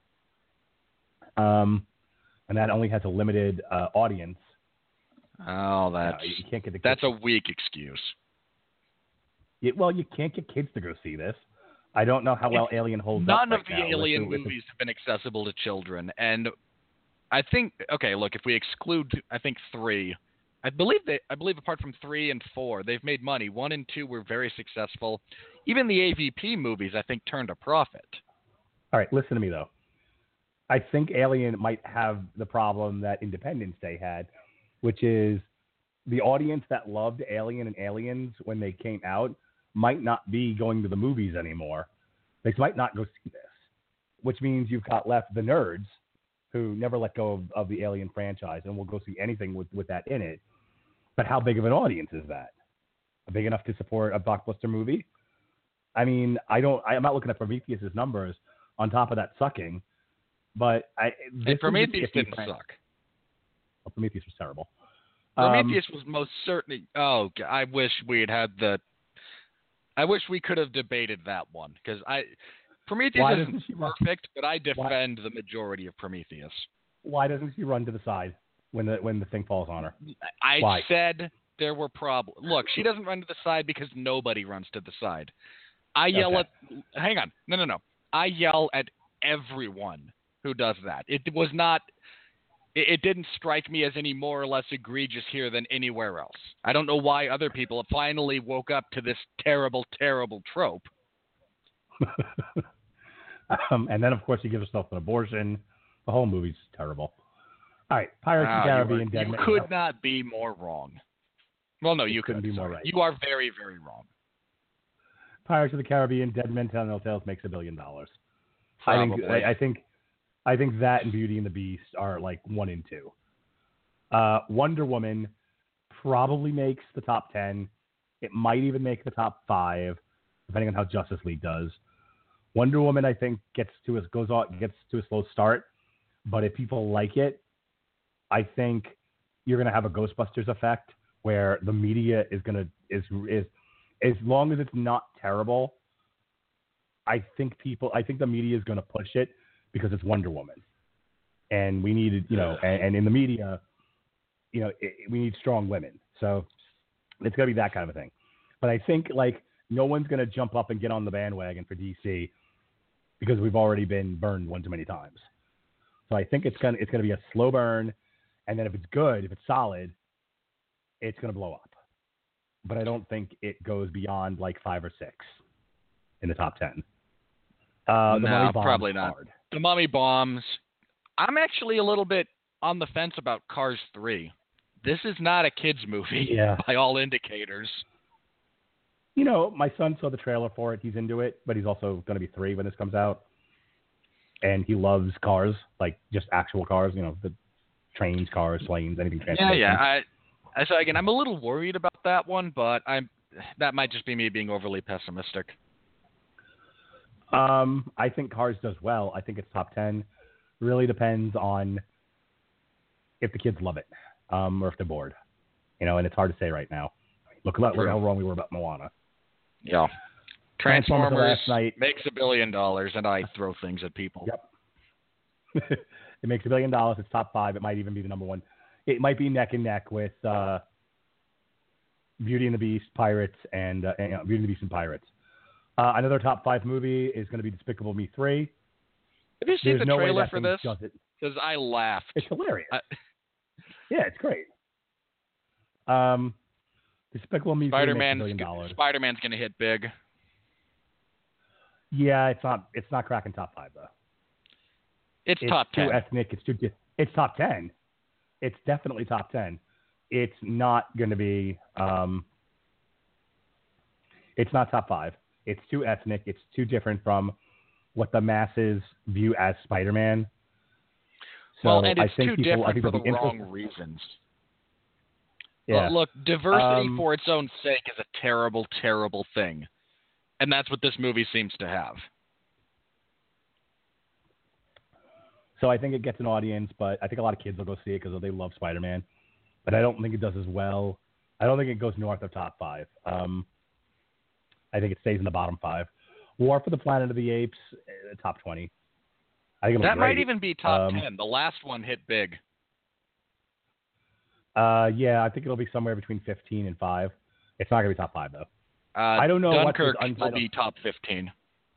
um, and that only has a limited uh, audience. Oh, that's Uh, you can't get the kids that's a weak excuse. It, well, you can't get kids to go see this. I don't know how well Alien holds up. None of right the now with Alien the- with the- movies have been accessible to children, and I think okay, look, if we exclude, I think three, I believe they, I believe apart from three and four, they've made money. One and two were very successful. Even the A V P movies, I think, turned a profit. All right, listen to me though. I think Alien might have the problem that Independence Day had, which is the audience that loved Alien and Aliens when they came out might not be going to the movies anymore. They might not go see this, which means you've got left the nerds who never let go of, of the Alien franchise and will go see anything with, with that in it. But how big of an audience is that? Big enough to support a blockbuster movie? I mean, I don't. I'm not looking at Prometheus's numbers on top of that sucking, but I. Hey, Prometheus didn't franchise. suck. Well, Prometheus was terrible. Prometheus um, was most certainly. Oh, I wish we had had the. I wish we could have debated that one because I. Prometheus why isn't she run, perfect, but I defend why, the majority of Prometheus. Why doesn't she run to the side when the when the thing falls on her? I why? said there were problems. Look, she doesn't run to the side because nobody runs to the side. I yell okay. at. Hang on, no, no, no. I yell at everyone who does that. It was not. It, it didn't strike me as any more or less egregious here than anywhere else. I don't know why other people finally woke up to this terrible, terrible trope. um, and then, of course, he gives herself an abortion. The whole movie's terrible. All right, Pirates Wow, of the Caribbean. You, Dead you Men. could not be more wrong. Well, no, you couldn't could be more sorry. right. You are very, very wrong. Pirates of the Caribbean, Dead Men Tell No Tales makes a billion dollars. Probably. I think. I, I think. I think that and Beauty and the Beast are like one and two. Uh, Wonder Woman probably makes the top ten. It might even make the top five, depending on how Justice League does. Wonder Woman, I think, gets to a goes on gets to a slow start, but if people like it, I think you're going to have a Ghostbusters effect where the media is going to is is as long as it's not terrible. I think people, I think the media is going to push it because it's Wonder Woman, and we need, you know, and, and in the media, you know, it, we need strong women. So it's going to be that kind of a thing. But I think like no one's going to jump up and get on the bandwagon for D C because we've already been burned one too many times. So I think it's going to, it's going to be a slow burn. And then if it's good, if it's solid, it's going to blow up. But I don't think it goes beyond like five or six in the top ten. Uh, the no, Mummy bombs probably not. hard. The Mummy bombs. I'm actually a little bit on the fence about Cars three. This is not a kids movie Yeah. by all indicators. You know, my son saw the trailer for it. He's into it, but he's also going to be three when this comes out. And he loves cars, like just actual cars, you know, the trains, cars, planes, anything Yeah, transportation. yeah. I, I so again, I'm a little worried about that one, but I'm that might just be me being overly pessimistic. Um, I think Cars does well. I think it's top ten. Really depends on if the kids love it, um, or if they're bored. You know, and it's hard to say right now. Look, look True. how wrong we were about Moana. Yeah. Transformers Transformers last night. makes a billion dollars, and I throw things at people. Yep. It makes a billion dollars. It's top five. It might even be the number one. It might be neck and neck with uh, Beauty and the Beast, Pirates, and, uh, and you know, Beauty and the Beast and Pirates. Uh, another top five movie is going to be Despicable Me three. Have you seen There's the no way trailer that for thing this? does it. Because I laughed. It's hilarious. I, Yeah, it's great. Um, Despicable Me three makes a Spider-Man's billion dollars. Spider-Man's going to hit big. Yeah, it's not. It's not cracking top five though. It's, It's top too ten. ethnic. It's too. It's top ten. It's definitely top ten. It's not going to be. Um, it's not top five. It's too ethnic. It's too different from what the masses view as Spider-Man. So well, and I it's think too people, I different think for they'll the be wrong interested- reasons. Yeah. Look, look, diversity Um, for its own sake is a terrible, terrible thing. And that's what this movie seems to have. So I think it gets an audience, but I think a lot of kids will go see it because they love Spider-Man. But I don't think it does as well. I don't think it goes north of top five. Um, I think it stays in the bottom five. War for the Planet of the Apes, uh, top twenty. I think it'll That be might great. even be top Um, ten. The last one hit big. Uh, yeah, I think it'll be somewhere between fifteen and five. It's not gonna be top five though. Uh, I don't know what Dunkirk this will untitled- be top fifteen.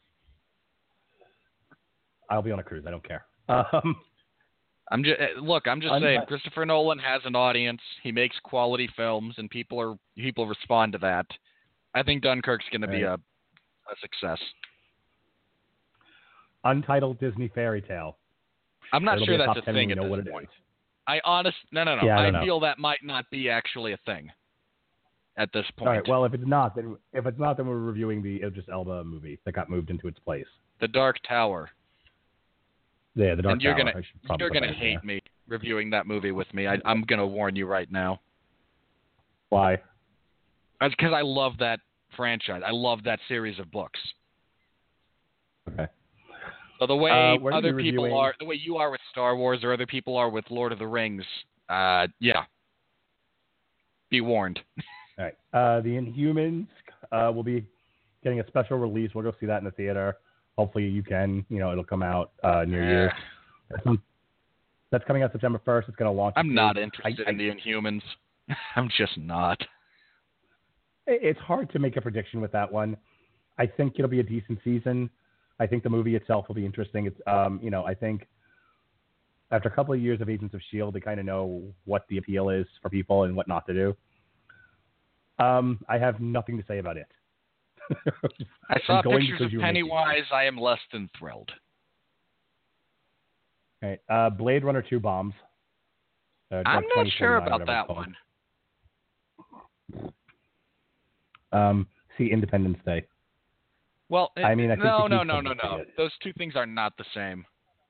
I'll be on a cruise. I don't care. Um, I'm just look. I'm just I'm saying. not- Christopher Nolan has an audience. He makes quality films, and people are people respond to that. I think Dunkirk's going to be a, Right. a success. Untitled Disney Fairy Tale. I'm not It'll sure be a that's top a ten thing when at we know this what it point. is. I honest no no no. Yeah, I I, don't know. feel that might not be actually a thing at this point. All right. Well, if it's not, then if it's not, then we're reviewing the Idris Elba movie that got moved into its place. The Dark Tower. Yeah, the Dark and you're Tower. gonna I should probably you're put gonna that in hate there. me reviewing that movie with me. I, I'm gonna warn you right now. Why? That's because I love that franchise. I love that series of books. Okay. So the way Uh, we're gonna other be people reviewing- are, the way you are with Star Wars, or other people are with Lord of the Rings, uh, yeah. Be warned. All right. Uh, the Inhumans uh, will be getting a special release. We'll go see that in the theater. Hopefully you can. You know, it'll come out uh, near you. That's, that's coming out September first. It's going to launch. I'm not I- interested I- in the Inhumans. I'm just not. It's hard to make a prediction with that one. I think it'll be a decent season. I think the movie itself will be interesting. It's, um, you know, I think after a couple of years of Agents of S H I E L D, they kind of know what the appeal is for people and what not to do. Um, I have nothing to say about it. I saw I'm going pictures because of you were making it. Pennywise. I am less than thrilled. All right. Uh, Blade Runner two bombs. Uh, I'm like not sure twenty forty-nine, about that whatever one. it's called. Um, see Independence Day. Well, I mean, I think no, you no, can no, no, still no. see it. Those two things are not the same.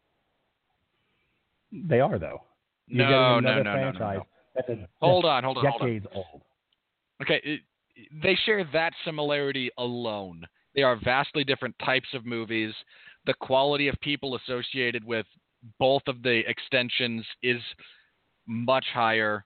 They are, though. You're No, getting no, another no, no, no, franchise no. That's a, Hold that's on, hold on, hold on. decades old. Okay, it, they share that similarity alone. They are vastly different types of movies. The quality of people associated with both of the extensions is much higher.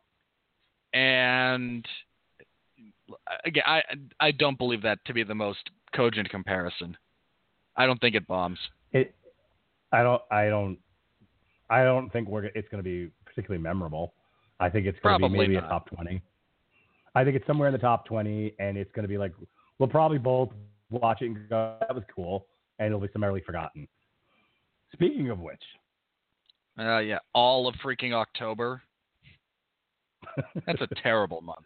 And again, I I don't believe that to be the most cogent comparison. I don't think it bombs. It, I don't, I don't, I don't think we're. It's going to be particularly memorable. I think it's going to be Probably maybe not. a top twenty. I think it's somewhere in the top twenty, and it's going to be like we'll probably both watch it and go, "That was cool," and it'll be summarily forgotten. Speaking of which, Uh, yeah, all of freaking October. That's a terrible month.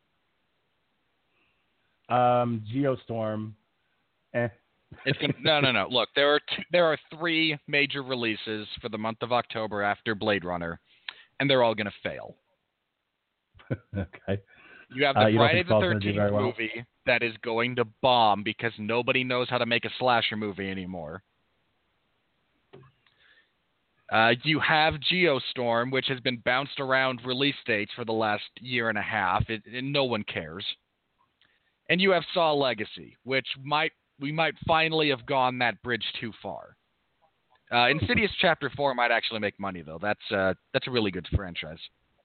um, Geostorm. Eh. It's gonna, no, no, no. Look, there are two, there are three major releases for the month of October after Blade Runner, and they're all going to fail. Okay. You have the Uh, you don't Friday think the Saul's gonna do thirteenth very well? movie that is going to bomb because nobody knows how to make a slasher movie anymore. Uh, you have Geostorm, which has been bounced around release dates for the last year and a half, it, and no one cares. And you have Saw Legacy, which might we might finally have gone that bridge too far. Uh, Insidious Chapter Four might actually make money, though. That's uh, that's a really good franchise.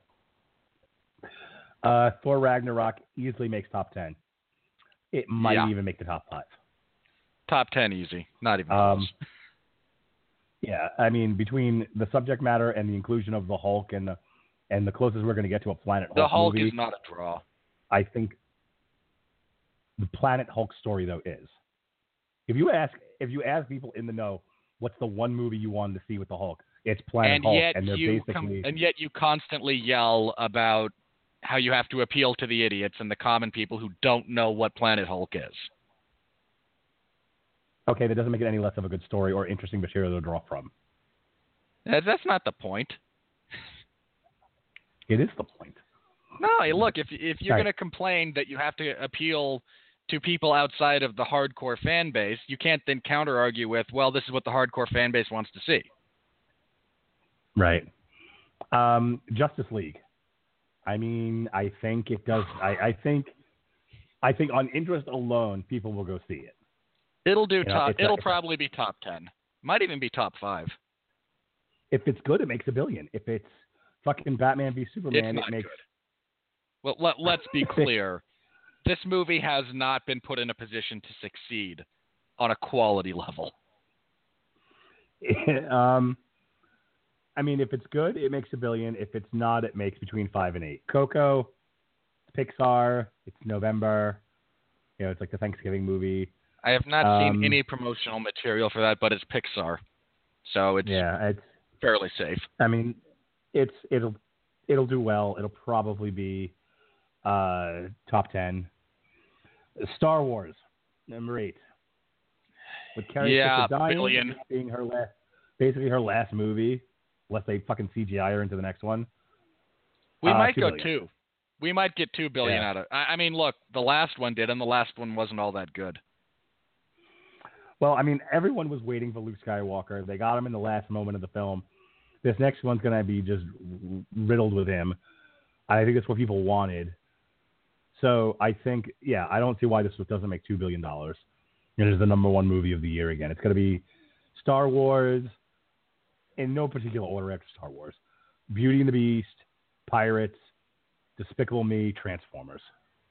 Uh, Thor Ragnarok easily makes top ten. It might Yeah. even make the top five. Top ten easy, not even Um, close. Yeah, I mean, between the subject matter and the inclusion of the Hulk and the and the closest we're going to get to a Planet Hulk The Hulk movie, is not a draw. I think the Planet Hulk story though is. If you ask if you ask people in the know, what's the one movie you wanted to see with the Hulk? It's Planet and Hulk, yet and they're you basically com- and yet you constantly yell about how you have to appeal to the idiots and the common people who don't know what Planet Hulk is. okay. That doesn't make it any less of a good story or interesting material to draw from. Uh, That's not the point. It is the point. No, hey, look, if if you're Right. going to complain that you have to appeal to people outside of the hardcore fan base, you can't then counter argue with, well, this is what the hardcore fan base wants to see. Right. Um, Justice League. I mean, I think it does. I, I think, I think on interest alone, people will go see it. It'll do know, top. it's a- it'll it's a- probably be top ten. Might even be top five. If it's good, it makes a billion. If it's fucking Batman v Superman, It's not it makes. good. Well, let, let's be clear. This movie has not been put in a position to succeed on a quality level. um, I mean, if it's good, it makes a billion. If it's not, it makes between five and eight. Coco, Pixar. It's November. You know, it's like the Thanksgiving movie. I have not Um, seen any promotional material for that, but it's Pixar, so it's Yeah, it's. fairly safe. I mean, it's it'll it'll do well. It'll probably be uh, top ten. Star Wars number eight. with Carrie Yeah, Fisher dying, billion. being her last, basically her last movie, unless they fucking C G I her into the next one. We uh, might two go billion. two. We might get two billion Yeah. out of. I, I mean, look, the last one did, and the last one wasn't all that good. Well, I mean, everyone was waiting for Luke Skywalker. They got him in the last moment of the film. This next one's going to be just riddled with him. I think that's what people wanted. So I think, yeah, I don't see why this doesn't make two billion dollars. It is the number one movie of the year again. It's going to be Star Wars, in no particular order after Star Wars. Beauty and the Beast, Pirates, Despicable Me, Transformers.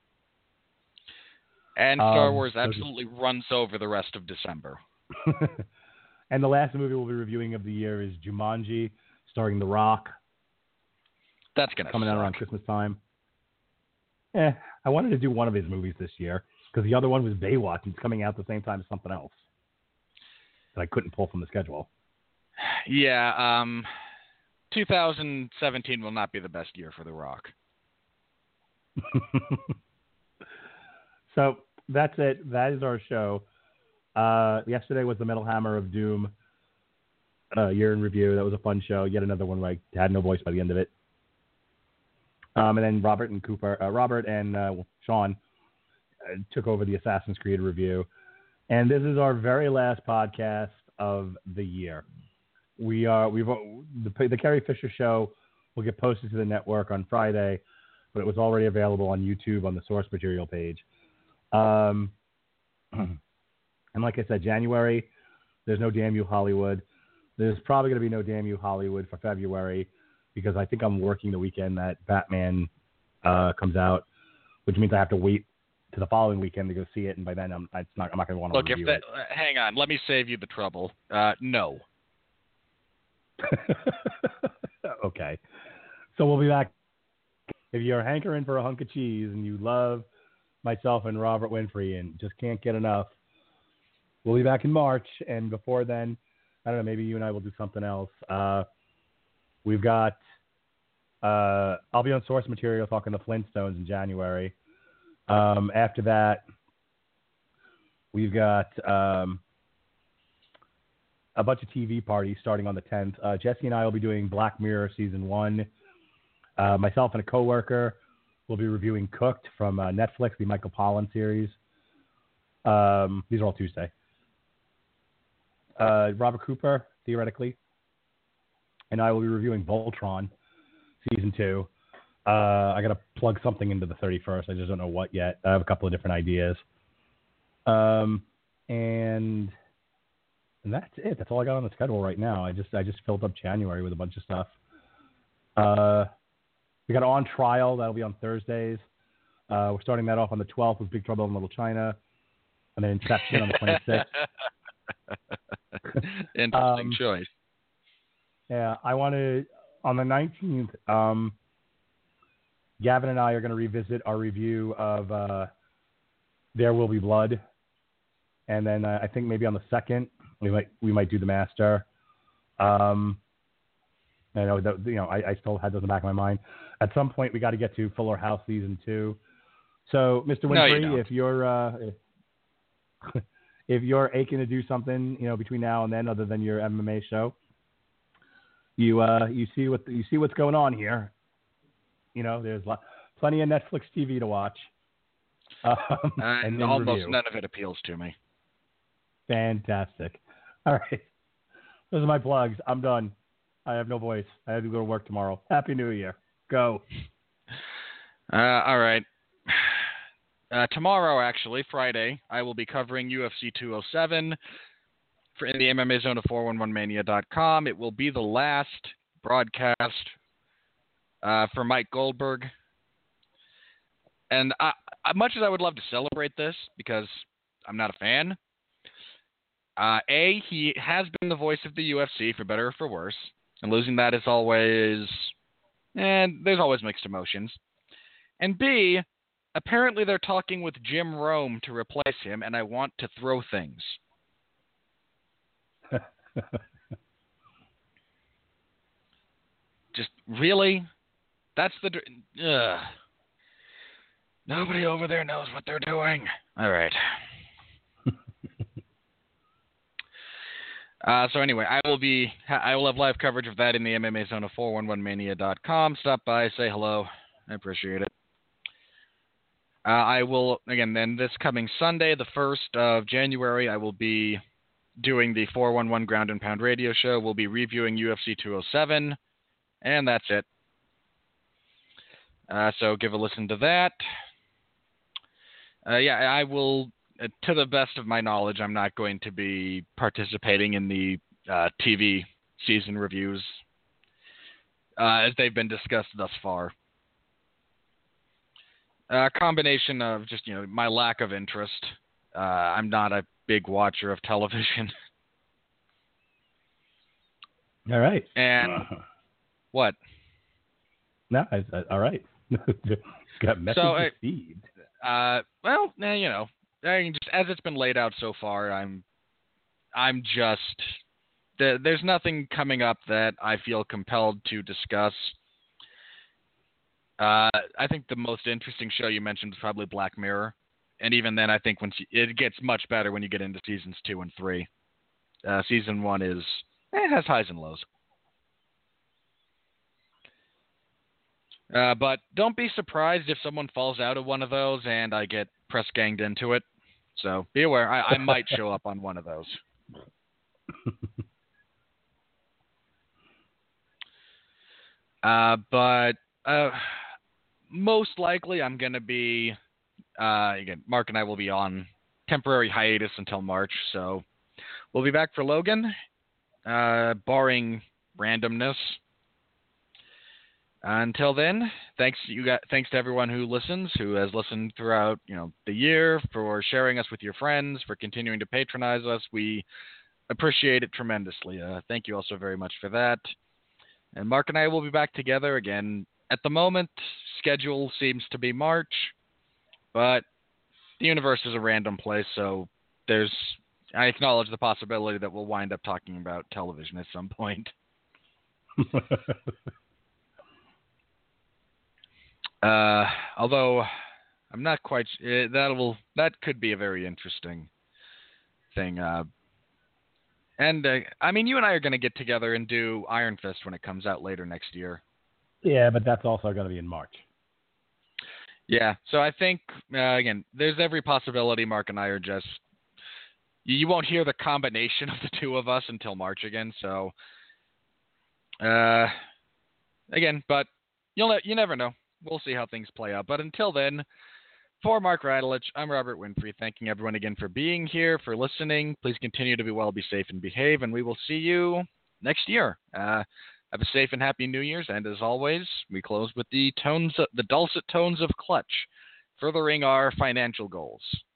And Star Um, Wars so just- absolutely runs over the rest of December. And the last movie we'll be reviewing of the year is Jumanji, starring The Rock, That's gonna coming out suck. around Christmas time. Eh, I wanted to do one of his movies this year because the other one was Baywatch and it's coming out at the same time as something else that I couldn't pull from the schedule. Yeah, um, two thousand seventeen will not be the best year for The Rock. So that's it. That is our show. Uh, yesterday was the Metal Hammer of Doom uh, year in review. That was a fun show. Yet another one where I had no voice by the end of it. Um, and then Robert and Cooper, uh, Robert and uh, Sean uh, took over the Assassin's Creed review. And this is our very last podcast of the year. We are we've the, the Carrie Fisher show will get posted to the network on Friday, but it was already available on YouTube on the source material page. Um, and like I said, January, there's no Damn You Hollywood. There's probably going to be no Damn You Hollywood for February because I think I'm working the weekend that Batman uh, comes out, which means I have to wait to the following weekend to go see it, and by then I'm it's not I'm not going to want to Look, if review that, uh, hang on, let me save you the trouble. Uh, no. it. Okay, so we'll be back. If you're hankering for a hunk of cheese and you love myself and Robert Winfrey and just can't get enough, we'll be back in March. And before then, I don't know, maybe you and I will do something else. Uh, we've got, uh, I'll be on source material talking the Flintstones in January. Um, after that, we've got um, a bunch of T V parties starting on the tenth. Uh, Jesse and I will be doing Black Mirror season one. Uh, myself and a coworker will be reviewing Cooked from uh, Netflix, the Michael Pollan series. Um, these are all Tuesday. Uh, Robert Cooper, theoretically, and I will be reviewing Voltron season two. Uh, I got to plug something into the thirty-first. I just don't know what yet. I have a couple of different ideas. Um, and and that's it. That's all I got on the schedule right now. I just I just filled up January with a bunch of stuff. Uh, we got On Trial. That'll be on Thursdays. Uh, we're starting that off on the twelfth with Big Trouble in Little China, and then Inception on the twenty-sixth. Interesting Um, choice. Yeah, I want to, on the nineteenth, um, Gavin and I are going to revisit our review of uh, There Will Be Blood. And then uh, I think maybe on the second, we might we might do The Master. Um, I know that, you know, I, I still had those in the back of my mind. At some point, we got to get to Fuller House season two. So, Mister No, you Winfrey, don't. if you're uh, if, if you're aching to do something, you know, between now and then, other than your M M A show, you uh, you see what you see what's going on here. You know, there's lo- plenty of Netflix T V to watch. Um, Uh, and then almost review. none of it appeals to me. Fantastic. All right. Those are my plugs. I'm done. I have no voice. I have to go to work tomorrow. Happy New Year. Go. Uh, all right. Uh, tomorrow, actually, Friday, I will be covering U F C two oh seven for, in the M M A Zone of four one one mania dot com. It will be the last broadcast uh, for Mike Goldberg. And I, I, much as I would love to celebrate this, because I'm not a fan, uh, A, he has been the voice of the U F C, for better or for worse. And losing that is always, and there's always mixed emotions. And B, apparently they're talking with Jim Rome to replace him, and I want to throw things. Just, really? That's the... Ugh. Nobody over there knows what they're doing. All right. Uh, so anyway, I will be I will have live coverage of that in the M M A Zone of four one one mania dot com. Stop by, say hello. I appreciate it. Uh, I will, again, then this coming Sunday, the first of January, I will be doing the four one one Ground and Pound radio show. We'll be reviewing U F C two oh seven, and that's it. Uh, so give a listen to that. Uh, yeah, I will, uh, to the best of my knowledge, I'm not going to be participating in the uh, T V season reviews uh, as they've been discussed thus far. A combination of just, you know, my lack of interest. Uh, I'm not a big watcher of television. All right. And uh-huh. What? No, I, I, all right. Got message so, received. Uh, well, eh, you know, I mean, just as it's been laid out so far, I'm, I'm just, the, there's nothing coming up that I feel compelled to discuss. Uh, I think the most interesting show you mentioned is probably Black Mirror, and even then, I think once you, it gets much better when you get into seasons two and three. Uh, season one is it has highs and lows, uh, but don't be surprised if someone falls out of one of those and I get press ganged into it. So be aware, I, I might show up on one of those. uh, but. Uh, Most likely, I'm going to be, uh, again, Mark and I will be on temporary hiatus until March, so we'll be back for Logan, uh, barring randomness. Until then, thanks you got, thanks to everyone who listens, who has listened throughout, you know, the year, for sharing us with your friends, for continuing to patronize us. We appreciate it tremendously. Uh, thank you also very much for that. And Mark and I will be back together again. At the moment, schedule seems to be March, but the universe is a random place, so there's I acknowledge the possibility that we'll wind up talking about television at some point. uh, although I'm not quite uh, that will that could be a very interesting thing. Uh, and uh, I mean, you and I are going to get together and do Iron Fist when it comes out later next year. Yeah, but that's also going to be in March. Yeah, so I think, uh, again, there's every possibility Mark and I are just... You won't hear the combination of the two of us until March again, so... Uh, again, but you'll you never know. We'll see how things play out. But until then, for Mark Radulich, I'm Robert Winfrey, thanking everyone again for being here, for listening. Please continue to be well, be safe, and behave, and we will see you next year. Uh... Have a safe and happy New Year's, and as always, we close with the tones, the dulcet tones of Clutch, furthering our financial goals.